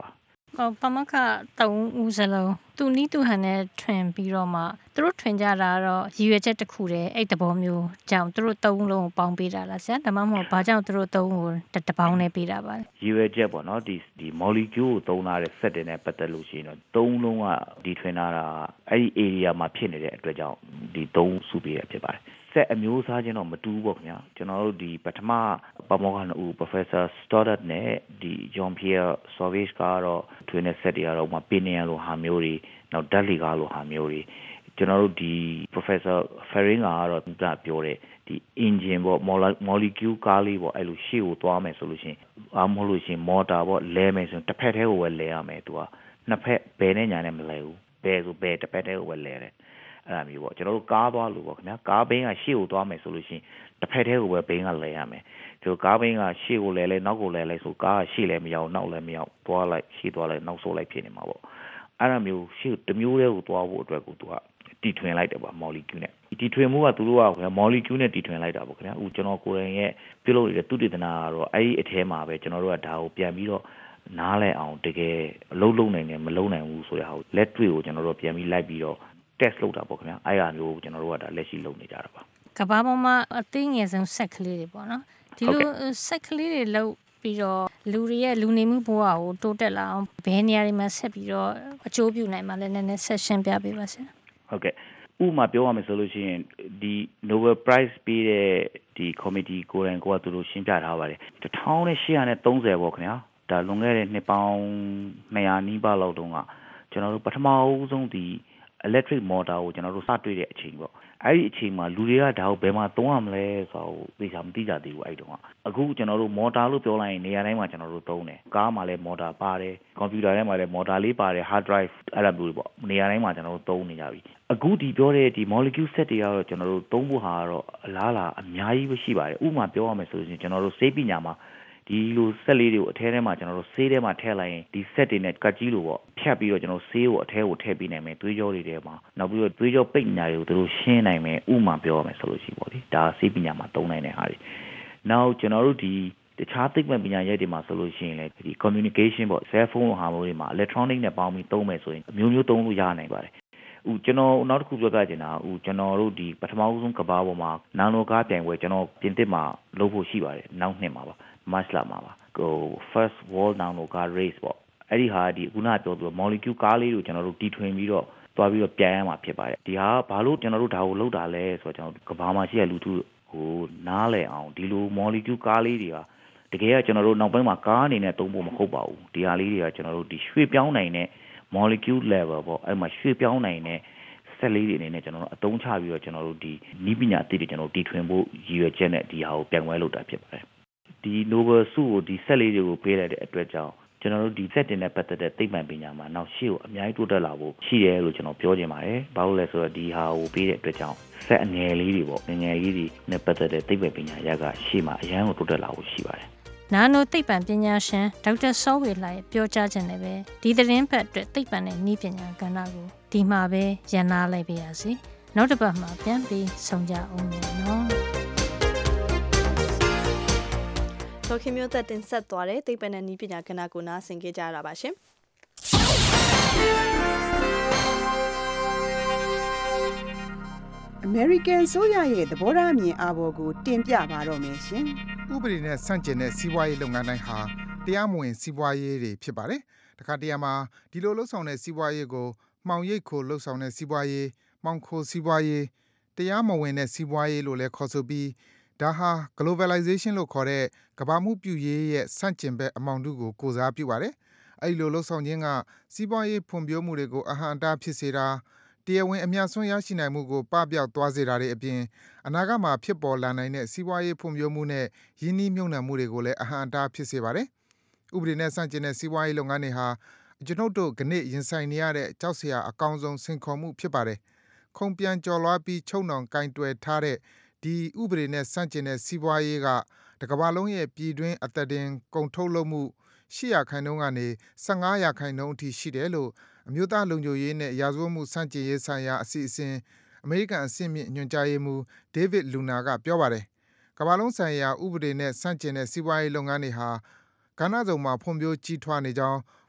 Speaker 7: ပမခတုံးဦးစလုံးသူနီးသူဟန်နဲ့ထွင်ပြီးတော့မှသူတို့ထွင်ကြတာတော့ရည်ရွယ်ချက်တစ်ခုတည်းအဲ့တဘောမျိုးကြောင့်သူတို့သုံးလုံးကိုပေါင်းပေးတာလားဆရာဒါမှမဟုတ်ဘာကြောင့်သူတို့သုံးကိုတပေါင်းနဲ့ပေးတာပါလဲ
Speaker 8: ရည်ရွယ်ချက်ပေါ့နော်ဒီဒီ molecule ကိုသုံးထားတဲ့ set တွေနဲ့ပတ်သက်လို့ရှိရင်တော့သုံးလုံးကဒီထွင်ထားတာအဲ့ဒီ area မှာဖြစ်နေတဲ့အတွက်ကြောင့်ဒီသုံးစုပေးရဖြစ်ပါတယ်ဆက်အမျိုးအစားချင်းတော့မတူဘူးပေါ့ခင်ဗျာကျွန်တော်တို့ဒီပထမပမောက္ခနှစ်ဦး Professor Stoddard နဲ့ဒီ John Pierre Sauvage ကတော့ထွင်တဲ့ set တွေကတော့မှ Pinion လိုဟာမျိုးတွေနောက် Dudley ကလိုဟာမျိုးတွေကျွန်တော်တို့ဒီ Professor Ferring ကတော့သူကပြောတဲ့ဒီ engine ပေါ့ molecule ကားလေးပေါ့အဲ့လိုရှေ့ကိုသွားမယ်ဆိုလို့ရှိရင်အားမဟုတ်လို့ရှိရင် motor ပေါ့လဲမယ်ဆိုရင်တစ်ဖက်တည်းကိုပဲလဲရမယ်သူကနှစ်ဖက်ဘယ်နဲ့ညာနဲ့မလဲဘူးဘယ်ဆိုဘယ်တစ်ဖက်တည်းကိုပဲလဲတယ်အဲ့လိုမျိုးပေါ့ကျွန်တော်တို့ကားသွားလို့ပေါ့ခင်ဗျာကားဘင်းကရှေ့ကိုသွားမယ်ဆိုလို့ရှိရင်တစ်ဖက်တည်းကိုပဲဘင်းကလဲရမယ်ဒီကားဘင်းကရှေ့ကိုလဲလဲနောက်ကိုလဲလဲဆိုကားကရှေ့လည်းမရောက်နောက်လည်းမရောက်သွားလိုက်ရှေ့သွားလိုက်နောက်ဆုတ်လိုက်ဖြစ်နေမှာပေါ့အဲ့လိုမျိုးရှေ့တစ်မျိုးတည်းကိုသွားဖို့အတွက်ကိုသူကတီထွင်လိုက်တယ်ပေါ့ molecule နဲ့တီထွင်မှုကသူတို့က molecule နဲ့တီထွင်လိုက်တာပေါ့ခင်ဗျာအခုကျွန်တော်ကိုယ်တိုင်ရဲ့ပြုလုပ်နေတဲ့သူတေသနာကတော့အဲ့ဒီအထဲမှာပဲကျွန်တော်တို့ကဒါကိုပြန်ပြီးတော့နားလည်အောင်တကယ်အလုံးလုံးနိုင်တယ်မလုံးနိုင်ဘူးဆိုတဲ့ဟာကိုလက်တွေ့ကိုကျွန်တော်တို့ပြန်ပြီးလိုက်ပြီးတော့ test လုပ်တာပေါ့ခင်ဗျာအဲ့အမျိုးကျွန်တော်တို့ကဒါလက်ရှိလုပ်နေကြတာပါ
Speaker 7: ကဘာပေါ်မှာအသိငယ်ဆုံးဆက်ကလေးတွေပေါ့နော်ဒီလိုဆက်ကလေးတွေလောက်ပြီးတော့လူတွေရဲ့လူနေမှုဘဝကိုတိုးတက်လာအောင်ဘယ်နေရာတွေမှာဆက်ပြီးတော့အကျိုးပြုနိုင်မှာလဲနည်းနည်းဆက်ရှင်းပြပေးပါဆရာ
Speaker 8: ဟုတ်ကဲ့ဥမာပြောရမယ်ဆိုလို့ရှိရင်ဒီ Nobel Prize ပေးတဲ့ဒီ committee ကိုယ်တိုင်ကိုကသူတို့ရှင်းပြထားပါတယ်one thousand eight hundred thirtyပေါ့ခင်ဗျာဒါလွန်ခဲ့တဲ့နှစ်ပေါင်းtwo hundredနီးပါးလောက်တုန်းကကျွန်တော်တို့ပထမဦးဆုံးဒီ electric motor ကိုကျွန်တော်တို့စတွေ့တဲ့အချိန်ပေါ့အဲ့ဒီအချိန်မှာလူတွေကဒါကိုဘယ်မှာသုံးရမလဲဆိုတော့သိချာမသိကြသေးဘူးအဲ့တုန်းကအခုကျွန်တော်တို့ motor လို့ပြောလိုက်ရင်နေရာတိုင်းမှာကျွန်တော်တို့သုံးတယ်ကားမှာလည်း motor ပါတယ် computer ထဲမှာလည်း motor လေးပါတယ် hard drive အဲ့လိုမျိုးပေါ့နေရာတိုင်းမှာကျွန်တော်တို့သုံးနေကြပြီအခုဒီပြောတဲ့ဒီ molecule set တွေကတော့ကျွန်တော်တို့သုံးဖို့ဟာကတော့အလားလာအများကြီးပဲရှိပါတယ်ဥပမာပြောရမယ်ဆိုရင်ကျွန်တော်တို့ဆေးပညာမှာဒီလိုဆက်လေးတွေကိုအထဲထဲမှာကျွန်တော်တို့ဆေးထဲမှာထည့်လိုက်ရင်ဒီ set တွေနဲ့ကတ်ကြီးလိုပေါ့ဖြတ်ပြီးတော့ကျွန်တော်ဆေးကိုအထဲကိုထည့်ပေးနိုင်မယ်သွေးကြောတွေထဲမှာနောက်ပြီးတော့သွေးကြောပိတ်ညာတွေကိုသူတို့ရှင်းနိုင်မယ်ဥပမာပြောရမယ်ဆိုလို့ရှိပေါ့လေဒါဆေးပညာမှာသုံးနိုင်တဲ့ဟာတွေနောက်ကျွန်တော်တို့ဒီတခြားသိပ္ပံပညာရပ်တွေမှာဆိုလို့ရှိရင်လည်းဒီ communication ပေါ့ cell phone လိုဟာမျိုးတွေမှာ electronic နဲ့ပေါင်းပြီးသုံးမယ်ဆိုရင်အမျိုးမျိုးသုံးလို့ရနိုင်ပါတယ်ဥကျွန်တော်နောက်တစ်ခုပြောပြချင်တာဥကျွန်တော်တို့ဒီပထမဆုံးကဘာပေါ်မှာနာနိုကားပြိုင်ပွဲကျွန်တော်ပြင်သစ်မှာလုပ်ဖို့ရှိပါတယ်နောက်နှစ်မှာပါMarch လမှာပါကို first world nano car race ပေါ့အဲ့ဒီဟာဒီခုနပြောသူ molecule ကားလေးကိုကျွန်တော်တို့တီထွင်ပြီးတော့တွားပြီးတော့ပြန်ရမှာဖြစ်ပါတယ်ဒီဟာဘာလို့ကျွန်တော်တို့ဒါကိုလုပ်တာလဲဆိုတော့ကျွန်တော်ကဘာမှာရှိတဲ့လူထုဟိုနားလည်အောင်ဒီလို molecule ကားလေးတွေကတကယ်ကကျွန်တော်တို့နောက်ပိုင်းမှာကားအနေနဲ့သုံးဖို့မဟုတ်ပါဘူးဒီဟာလေးတွေကကျွန်တော်တို့ဒီရွှေ့ပြောင်းနိုင်တဲ့ molecule level ပေါ့အဲ့မှာရွှေ့ပြောင်းနိုင်တဲ့ဆက်လေးတွေအနေနဲ့ကျွန်တော်တို့အသုံးချပြီးတော့ကျွန်တော်တို့ဒီနည်းပညာအသစ်တွေကျွန်တော်တို့တီထွင်ဖို့ရည်ရွယ်ချက်နဲ့ဒီဟာကိုပြန်ပွဲလုပ်တာဖြစ်ပါတယ်ဒီ Nobel ဆုကိုဒီဆက်လေးတွေကိုပေးလိုက်တဲ့အတွက်ကြောင့်ကျွန်တော်တို့ဒီဆက်တင်နဲ့ပတ်သက်တဲ့သိပ္ပံပညာမှာနောက်ရှေ့ကိုအများကြီးတိုးတက်လာဖို့ရှိတယ်လို့ကျွန်တော်ပြောချင်ပါတယ်။ဘာလို့လဲဆိုတော့ဒီဟာကိုပေးတဲ့အတွက်ကြောင့်ဆက်အငယ်လေးတွေပေါ့ငငယ်လေးတွေနဲ့ပတ်သက်တဲ့သိပ္ပံပညာရပ်ကရှေ့မှာအရန်ကိုတိုးတက်လာဖို့ရှိပါတယ်
Speaker 7: ။နာနိုသိပ္ပံပညာရှင်ဒေါက်တာစောဝေလှရဲ့ပြောကြားခြင်းနဲ့ပဲဒီသတင်းပတ်အတွက်သိပ္ပံနဲ့နည်းပညာကဏ္ဍကိုဒီမှာပဲရန်နာလိုက်ပါရစေ။နောက်တစ်ပတ်မှာပြန်ပြီးဆုံကြအောင်နော်။
Speaker 2: ဒေါခင်မျိုးသက်တင်ဆက်သွားတဲ့သိပ္ပံနဲ့နည်းပညာကဏ္ဍကိုနားဆင်ကြကြရတာပါရှင်။
Speaker 22: American ဆိုရရဲ့သဘောထားအမြင်အာဘော်ကိုတင်ပြပါတော့မယ်ရှင်
Speaker 4: ။ဥပဒေနဲ့ဆန့်ကျင်တဲ့စီးပွားရေးလုပ်ငန်းတိုင်းဟာတရားမဝင်စီးပွားရေးတွေဖြစ်ပါတယ်။တခါတရံမှာဒီလိုလှုပ်ဆောင်တဲ့စီးပွားရေးကိုမှောင်ရိပ်ခိုလှုပ်ဆောင်တဲ့စီးပွားရေး၊မှောင်ခိုစီးပွားရေး၊တရားမဝင်တဲ့စီးပွားရေးလို့လည်းခေါ်ဆိုပြီးဒါဟာ globalization လို့ခေါ်တဲ့ကမ္ဘာမှုပြုရေးရဲ့ဆန့်ကျင်ဘက်အမောင်တုကိုကိုစားပြုပါတယ်။အဲဒီလိုလှုပ်ဆောင်ခြင်းကစီးပွားရေးဖွံ့ဖြိုးမှုတွေကိုအဟန့်အတားဖြစ်စေတာတရားဝင်အမြတ်စွန်းရရှိနိုင်မှုကိုပပျောက်သွားစေတာတွေအပြင်အနာဂတ်မှာဖြစ်ပေါ်လာနိုင်တဲ့စီးပွားရေးဖွံ့ဖြိုးမှုနဲ့ရင်းနှီးမြှုပ်နှံမှုတွေကိုလည်းအဟန့်အတားဖြစ်စေပါတယ်။ဥပဒေနဲ့ဆန့်ကျင်တဲ့စီးပွားရေးလုပ်ငန်းတွေဟာကျွန်ုပ်တို့ကနေ့ရင်ဆိုင်နေရတဲ့ကြောက်စရာအကောင်းဆုံးစိန်ခေါ်မှုဖြစ်ပါတယ်။ခုံပြန်ကျော်လွှားပြီးချုပ်နှောင်ကင်တွယ်ထားတဲ့ဒီဥပဒေနဲ့ဆန့်ကျင်တဲ့စီးပွားရေးကတကမ္ဘာလုံးရဲ့ပြည်တွင်းအသက်တင်ကုန်ထုတ်လုပ်မှုeightရာခိုင်နှုန်းကနေfifteenရာခိုင်နှုန်းအထိရှိတယ်လို့အမျိုးသားလုံခြုံရေးနဲ့ရာဇဝတ်မှုဆန့်ကျင်ရေးဆိုင်ရာအစီအစဉ်အမေရိကန်အဆင့်မြင့်ညွှန်ကြားရေးမှူး David Luna ကပြောပါတယ်။ကမ္ဘာလုံးဆိုင်ရာဥပဒေနဲ့ဆန့်ကျင်တဲ့စီးပွားရေးလုပ်ငန်းတွေဟာကဏ္ဍစုံမှာဖွံ့ဖြိုးကြီးထွားနေကြောင်း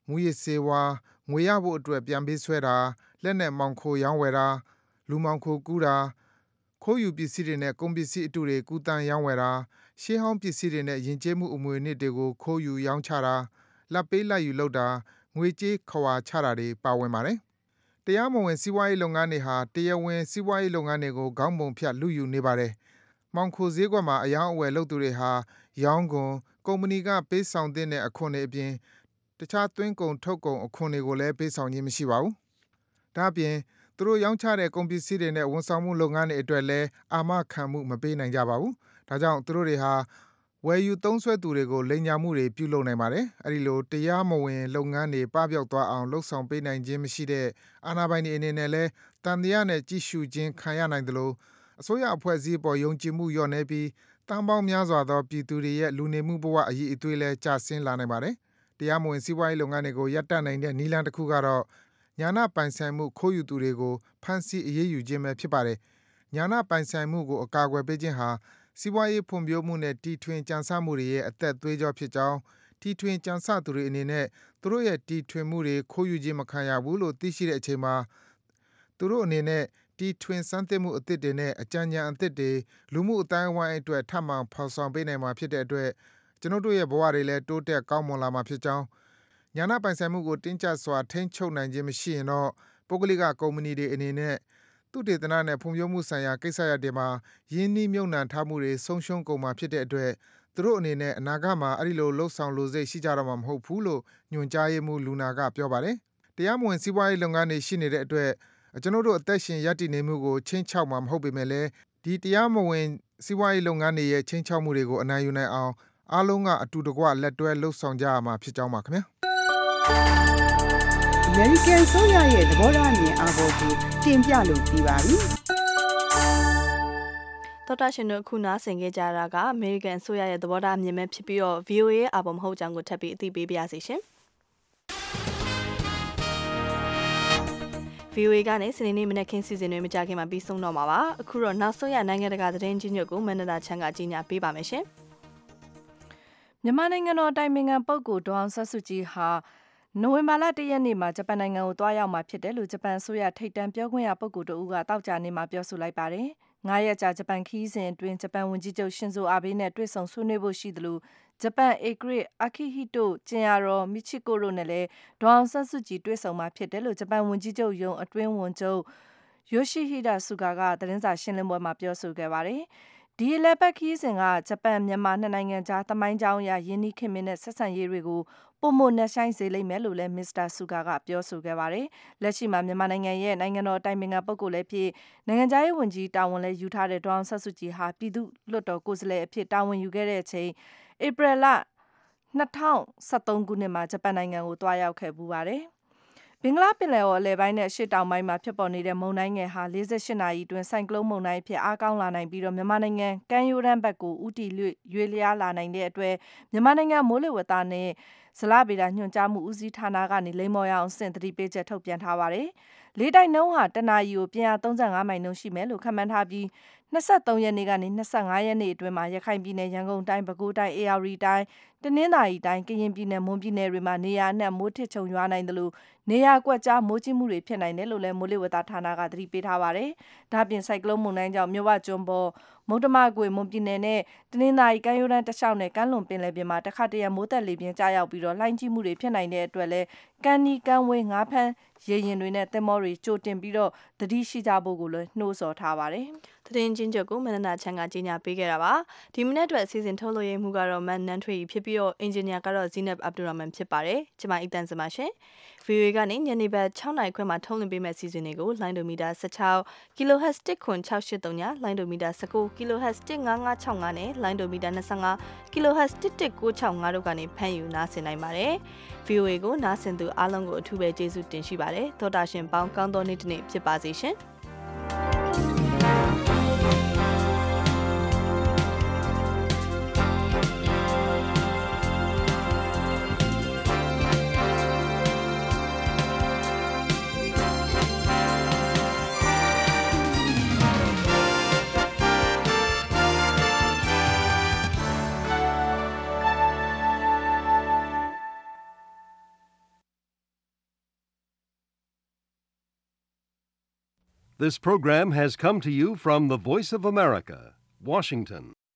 Speaker 4: မူရစ်စေဝါငွေရဖို့အတွက်ပြန်ပေးဆွဲတာလက်နဲ့မောင်ခိုရောင်းဝယ်တာလူမောင်ခိုကူးတာခိုးယူပစ္စည်းတွေနဲ့ကုန်ပစ္စည်းအတုတွေကူးတန်းရောင်းဝယ်တာရှေးဟောင်းပစ္စည်းတွေနဲ့ယဉ်ကျေးမှုအမွေအနှစ်တွေကိုခိုးယူရောင်းချတာလက်ပေးလက်ယူလုပ်တာငွေကြေးခွာချတာတွေပါဝင်ပါတယ်တရားမဝင်စီးပွားရေးလုပ်ငန်းတွေဟာတရားဝင်စီးပွားရေးလုပ်ငန်းတွေကိုခေါင်းပုံဖြတ်လူယူနေပါတယ်မောင်ခိုဈေးကွက်မှာအယောင်းအဝယ်လုပ်သူတွေဟာရောင်းကုန်ကုမ္ပဏီကပေးဆောင်တဲ့အခွန်တွေအပြင်တခြားသွင်းကုန်ထုတ်ကုန်အခွန်တွေကိုလည်းပေးဆောင်ခြင်းမရှိပါဘူးဒါ့အပြင်သူတို့ရောင်းချတဲ့ကုန်ပစ္စည်းတွေနဲ့ဝန်ဆောင်မှုလုပ်ငန်းတွေအတွက်လည်းအာမခံမှုမပေးနိုင်ကြပါဘူးဒါကြောင့်သူတို့တွေဟာဝယ်ယူသုံးစွဲသူတွေကိုလိမ်ညာမှုတွေပြုလုပ်နိုင်ပါတယ်အဲဒီလိုတရားမဝင်လုပ်ငန်းတွေပပျောက်သွားအောင်လှုပ်ဆောင်ပေးနိုင်ခြင်းမရှိတဲ့အာဏာပိုင်တွေအနေနဲ့လည်းတန်တရားနဲ့ကြည့်ရှုခြင်းခံရနိုင်တယ်လို့အစိုးရအဖွဲ့အစည်းပေါ်ယုံကြည်မှုလျော့နေပြီးတန်ပေါင်းများစွာသောပြည်သူတွေရဲ့လူနေမှုဘဝအရေးအသွေးလည်းကျဆင်းလာနိုင်ပါတယ်တရားမဝင်စီးပွားရေးလုပ်ငန်းတွေကိုရပ်တန့်နိုင်တဲ့နည်းလမ်းတစ်ခုကတော့ညာနာပိုင်ဆိုင်မှုခိုးယူသူတွေကိုဖမ်းဆီးအရေးယူခြင်းပဲဖြစ်ပါတယ်ညာနာပိုင်ဆိုင်မှုကိုအကာအကွယ်ပေးခြင်းဟာစီးပွားရေးဖွံ့ဖြိုးမှုနဲ့တီထွင်ကြံစမှုတွေရဲ့အသက်သွေးကြောဖြစ်ကြောင်းတီထွင်ကြံစသူတွေအနေနဲ့သူတို့ရဲ့တီထွင်မှုတွေခိုးယူခြင်းမခံရဘူးလို့သိရှိတဲ့အချိန်မှာသူတို့အနေနဲ့တီထွင်စမ်းသစ်မှုအသစ်တွေနဲ့အကြံဉာဏ်အသစ်တွေလူမှုအတိုင်းအဝိုင်းအတွက်ထပ်မံဖော်ဆောင်ပေးနိုင်မှာဖြစ်တဲ့အတွက်ကျွန်တော်တို့ရဲ့ဘဝတွေလည်းတိုးတက်ကောင်းမွန်လာမှာဖြစ်ကြောင်းညာနာပိုင်ဆိုင်မှုကိုတင်းကျပ်စွာထိန်းချုပ်နိုင်ခြင်းမရှိရင်တော့ပုဂ္ဂလိကကုမ္ပဏီတွေအနေနဲ့သူတေသနနဲ့ဖွံ့ဖြိုးမှုဆိုင်ရာကိစ္စရပ်တွေမှာယင်းနှီးမြုပ်နှံထားမှုတွေဆုံးရှုံးကုန်မှာဖြစ်တဲ့အတွက်သူတို့အနေနဲ့အနာဂတ်မှာအဲ့ဒီလိုလှုပ်ဆောင်လို့စိတ်ရှိကြတော့မှာမဟုတ်ဘူးလို့ညွှန်ကြားရေးမှူးလူနာကပြောပါတယ်တရားမဝင်စီးပွားရေးလုပ်ငန်းတွေရှိနေတဲ့အတွက်ကျွန်တော်တို့အသက်ရှင်ရပ်တည်နေမှုကိုချင်းချောက်မှာမဟုတ်ပေမဲ့လည်းဒီတရားမဝင်စီးပွားရေးလုပ်ငန်းတွေရဲ့ချင်းချောက်မှုတွေကိုအနိုင်ယူနိုင်အောင်အားလုံးကအတူတကွလက်တွဲလှုပ်ဆောင်ကြရမှာဖြစ်ကြောင်းပါခင်ဗျာ
Speaker 22: American ဆိုရရဲ့သဘောထားအမြင်အာဘော်ကိုတင်ပြလို့ပြီးပါပြီ
Speaker 2: တော်တာရှင်တို့ခုနာဆင်ခဲ့ကြတာက American ဆိုရရဲ့သဘောထားအမြင်ပဲဖြစ်ပြီးတော့ V O A ရဲ့အာဘော်မဟုတ်ကြောင်းကိုထပ်ပြီးအသိပေးပါရစေရှင်V O A ကနေစနေနေ့မနက်ခင်းစီစဉ်တွေမကြခင်မှာပြီးဆုံးတော့မှာပါအခုတော့နောက်ဆုံးရနိုင်ငံတကာသတင်းကြီးညွတ်ကိုမန္တလာချမ်းကကြီးညာပေးပါမယ်ရှင်
Speaker 17: မြန်မာနိုင်ငံတော်တိုင်ပင်ခံပုဂ္ဂိုလ်ဒေါအောင်ဆန်းစုကြည်ဟာနိုဝင်ဘာလတရက်နေ့မှာဂျပန်နိုင်ငံကိုတွားရောက်မှာဖြစ်တယ်လို့ဂျပန်အစိုးရထိပ်တန်းပြောခွင့်ရပုဂ္ဂိုလ်တို့ကတောက်ကြနေမှာပြောဆိုလိုက်ပါတယ်။ငါးရက်ကြာဂျပန်ခီးစဉ်အတွင်းဂျပန်ဝန်ကြီးချုပ်ရှင်ဇိုအာဘေးနဲ့တွေ့ဆုံဆွေးနွေးဖို့ရှိတယ်လို့ဂျပန်ဧကရာဇ်အာခိဟိတိုကျင်ယာရောမီချီကိုတို့နဲ့လည်းဒေါအောင်ဆန်းစုကြည်တွေ့ဆုံမှာဖြစ်တယ်လို့ဂျပန်ဝန်ကြီးချုပ်ယုံအတွင်းဝန်ချုပ်ယိုရှိဟိဒဆူဂါကသတင်းစာရှင်းလင်းပွဲမှာပြောဆိုခဲ့ပါတယ်။ဒီလေပတ်ခီးစဉ်ကဂျပန်မြန်မာနှစ်နိုင်ငံကြားသမိုင်းကြောင်းအရယင်းနှီးခင်မင်းနဲ့ဆက်ဆံရေးတွေကိုပုံမနှဆိုင်စေလိမ့်မယ်လို့လည်းမစ္စတာဆူဂါကပြောဆိုခဲ့ပါတယ်။လက်ရှိမှာမြန်မာနိုင်ငံရဲ့နိုင်ငံတော်တိုင်ပင်ခံပုဂ္ဂိုလ်လည်းဖြစ်နိုင်ငံခြားရေးဝန်ကြီးတာဝန်လည်းယူထားတဲ့ဒေါအောင်ဆန်းစုကြည်ဟာပြည်သူ့လွှတ်တော်ကိုယ်စားလှယ်အဖြစ်တာဝန်ယူခဲ့တဲ့အချိန်ဧပြီလနှစ်ထောင်ဆယ်သုံးခုနှစ်မှာဂျပန်နိုင်ငံကိုတွားရောက်ခဲ့ပူပါတယ်။ဘင်္ဂလားပင်လယ်အော်အလယ်ပိုင်းနဲ့ရှေ့တောင်ပိုင်းမှာဖြစ်ပေါ်နေတဲ့မုန်တိုင်းငယ်ဟာလေးဆယ်နာရီအတွင်းဆိုင်ကလုန်းမုန်တိုင်းဖြစ်အားကောင်းလာနိုင်ပြီးတော့မြန်မာနိုင်ငံကမ်းရိုးတန်းဘက်ကိုဥတီရွေ့လျားလာနိုင်တဲ့အတွက်မြန်မာနိုင်ငံမိုးလေဝသနဲ့ဇလဗေဒညွှန်ကြားမှုဦးစီးဌာနကနေလိမ္မော်ရအောင်စင်သတိပေးချက်ထုတ်ပြန်ထားပါတယ်။လေတိုက်နှုန်းဟာတနာရီကိုပြင်းအားသုံးဆယ့်ငါးမိုင်နှုန်းရှိမယ်လို့ခန့်မှန်းထားပြီး၂၃ရက်နေ့ကနေ၂၅ရက်နေ့အတွင်းမှာရခိုင်ပြည်နယ်ရန်ကုန်တိုင်းပဲခူးတိုင်းအေရဝတီတိုင်းတနင်္သာရီတိုင်းကရင်ပြည်နယ်မွန်ပြည်နယ်တွေမှာနေရာအနှံ့မိုးထစ်ချုံရွာနိုင်တယ်လို့နေရာကွက်ကြားမိုးကြီးမှုတွေဖြစ်နိုင်တယ်လို့လည်းမိုးလေဝသဌာနကသတိပေးထားပါတယ်။ဒါ့အပြင်ဆိုင်ကလုန်းမုန်တိုင်းကြောင့်မြဝကျွန်းပေါ်မုတ်တမကွေမွန်ပြည်နယ်နဲ့တနင်္သာရီကမ်းရိုးတန်းတစ်လျှောက်နဲ့ကမ်းလွန်ပင်လယ်ပြင်မှာတခါတရံမိုးသက်လေပြင်းကျရောက်ပြီးတော့လှိုင်းကြီးမှုတွေဖြစ်နိုင်တဲ့အတွက်လည်းကမ်းနီးကမ်းဝေးငါးဖမ်းရေရင်တွေနဲ့သင်္ဘောတွေကြိုတင်ပြီးတော့သတိရှိကြဖို့ကိုလည်းနှိုးဆော်ထားပါတယ်
Speaker 2: ။သတင်းချင်းချုပ်ကိုမန္တနာချမ်းကကြီးညာပေးခဲ့တာပါ။ဒီမနေ့အတွက်အစီအစဉ်ထုတ်လို့ရမှုကတော့မန်နန်ထွေဖြစ်ပြီးတော့အင်ဂျင်နီယာကတော့ဇီနပ်အဗ်ဒူရာမန်ဖြစ်ပါတယ်။ကျွန်မအီတန်စမရှင်။ V O A ကနေညနေဘက်၆နာရီခွဲမှာထုတ်လွှင့်ပေးမယ့်အစီအစဉ်တွေကိုလိုင်းဒိုမီတာ၁၆ kilohertz တစ်ခွန်၆၈၃ညလိုင်းဒိုမီတာ၁၉ kilohertz တစ်၅၅၆၅နဲ့လိုင်းဒိုမီတာ၂၅ kilohertz တစ်တစ်၉၆၅တို့ကနေဖမ်းယူနားဆင်နိုင်ပါတယ်။ V O A ကိုနားဆင်သူအားလုံးကိုအထူးပဲကျေးဇူးတင်ရှိပါတယ်။သောတာရှင်ပေါင်းကောင်းသောနေ့တစ်နေ့ဖြစ်ပါစေရှင်။
Speaker 9: This program has come to you from the Voice of America, Washington.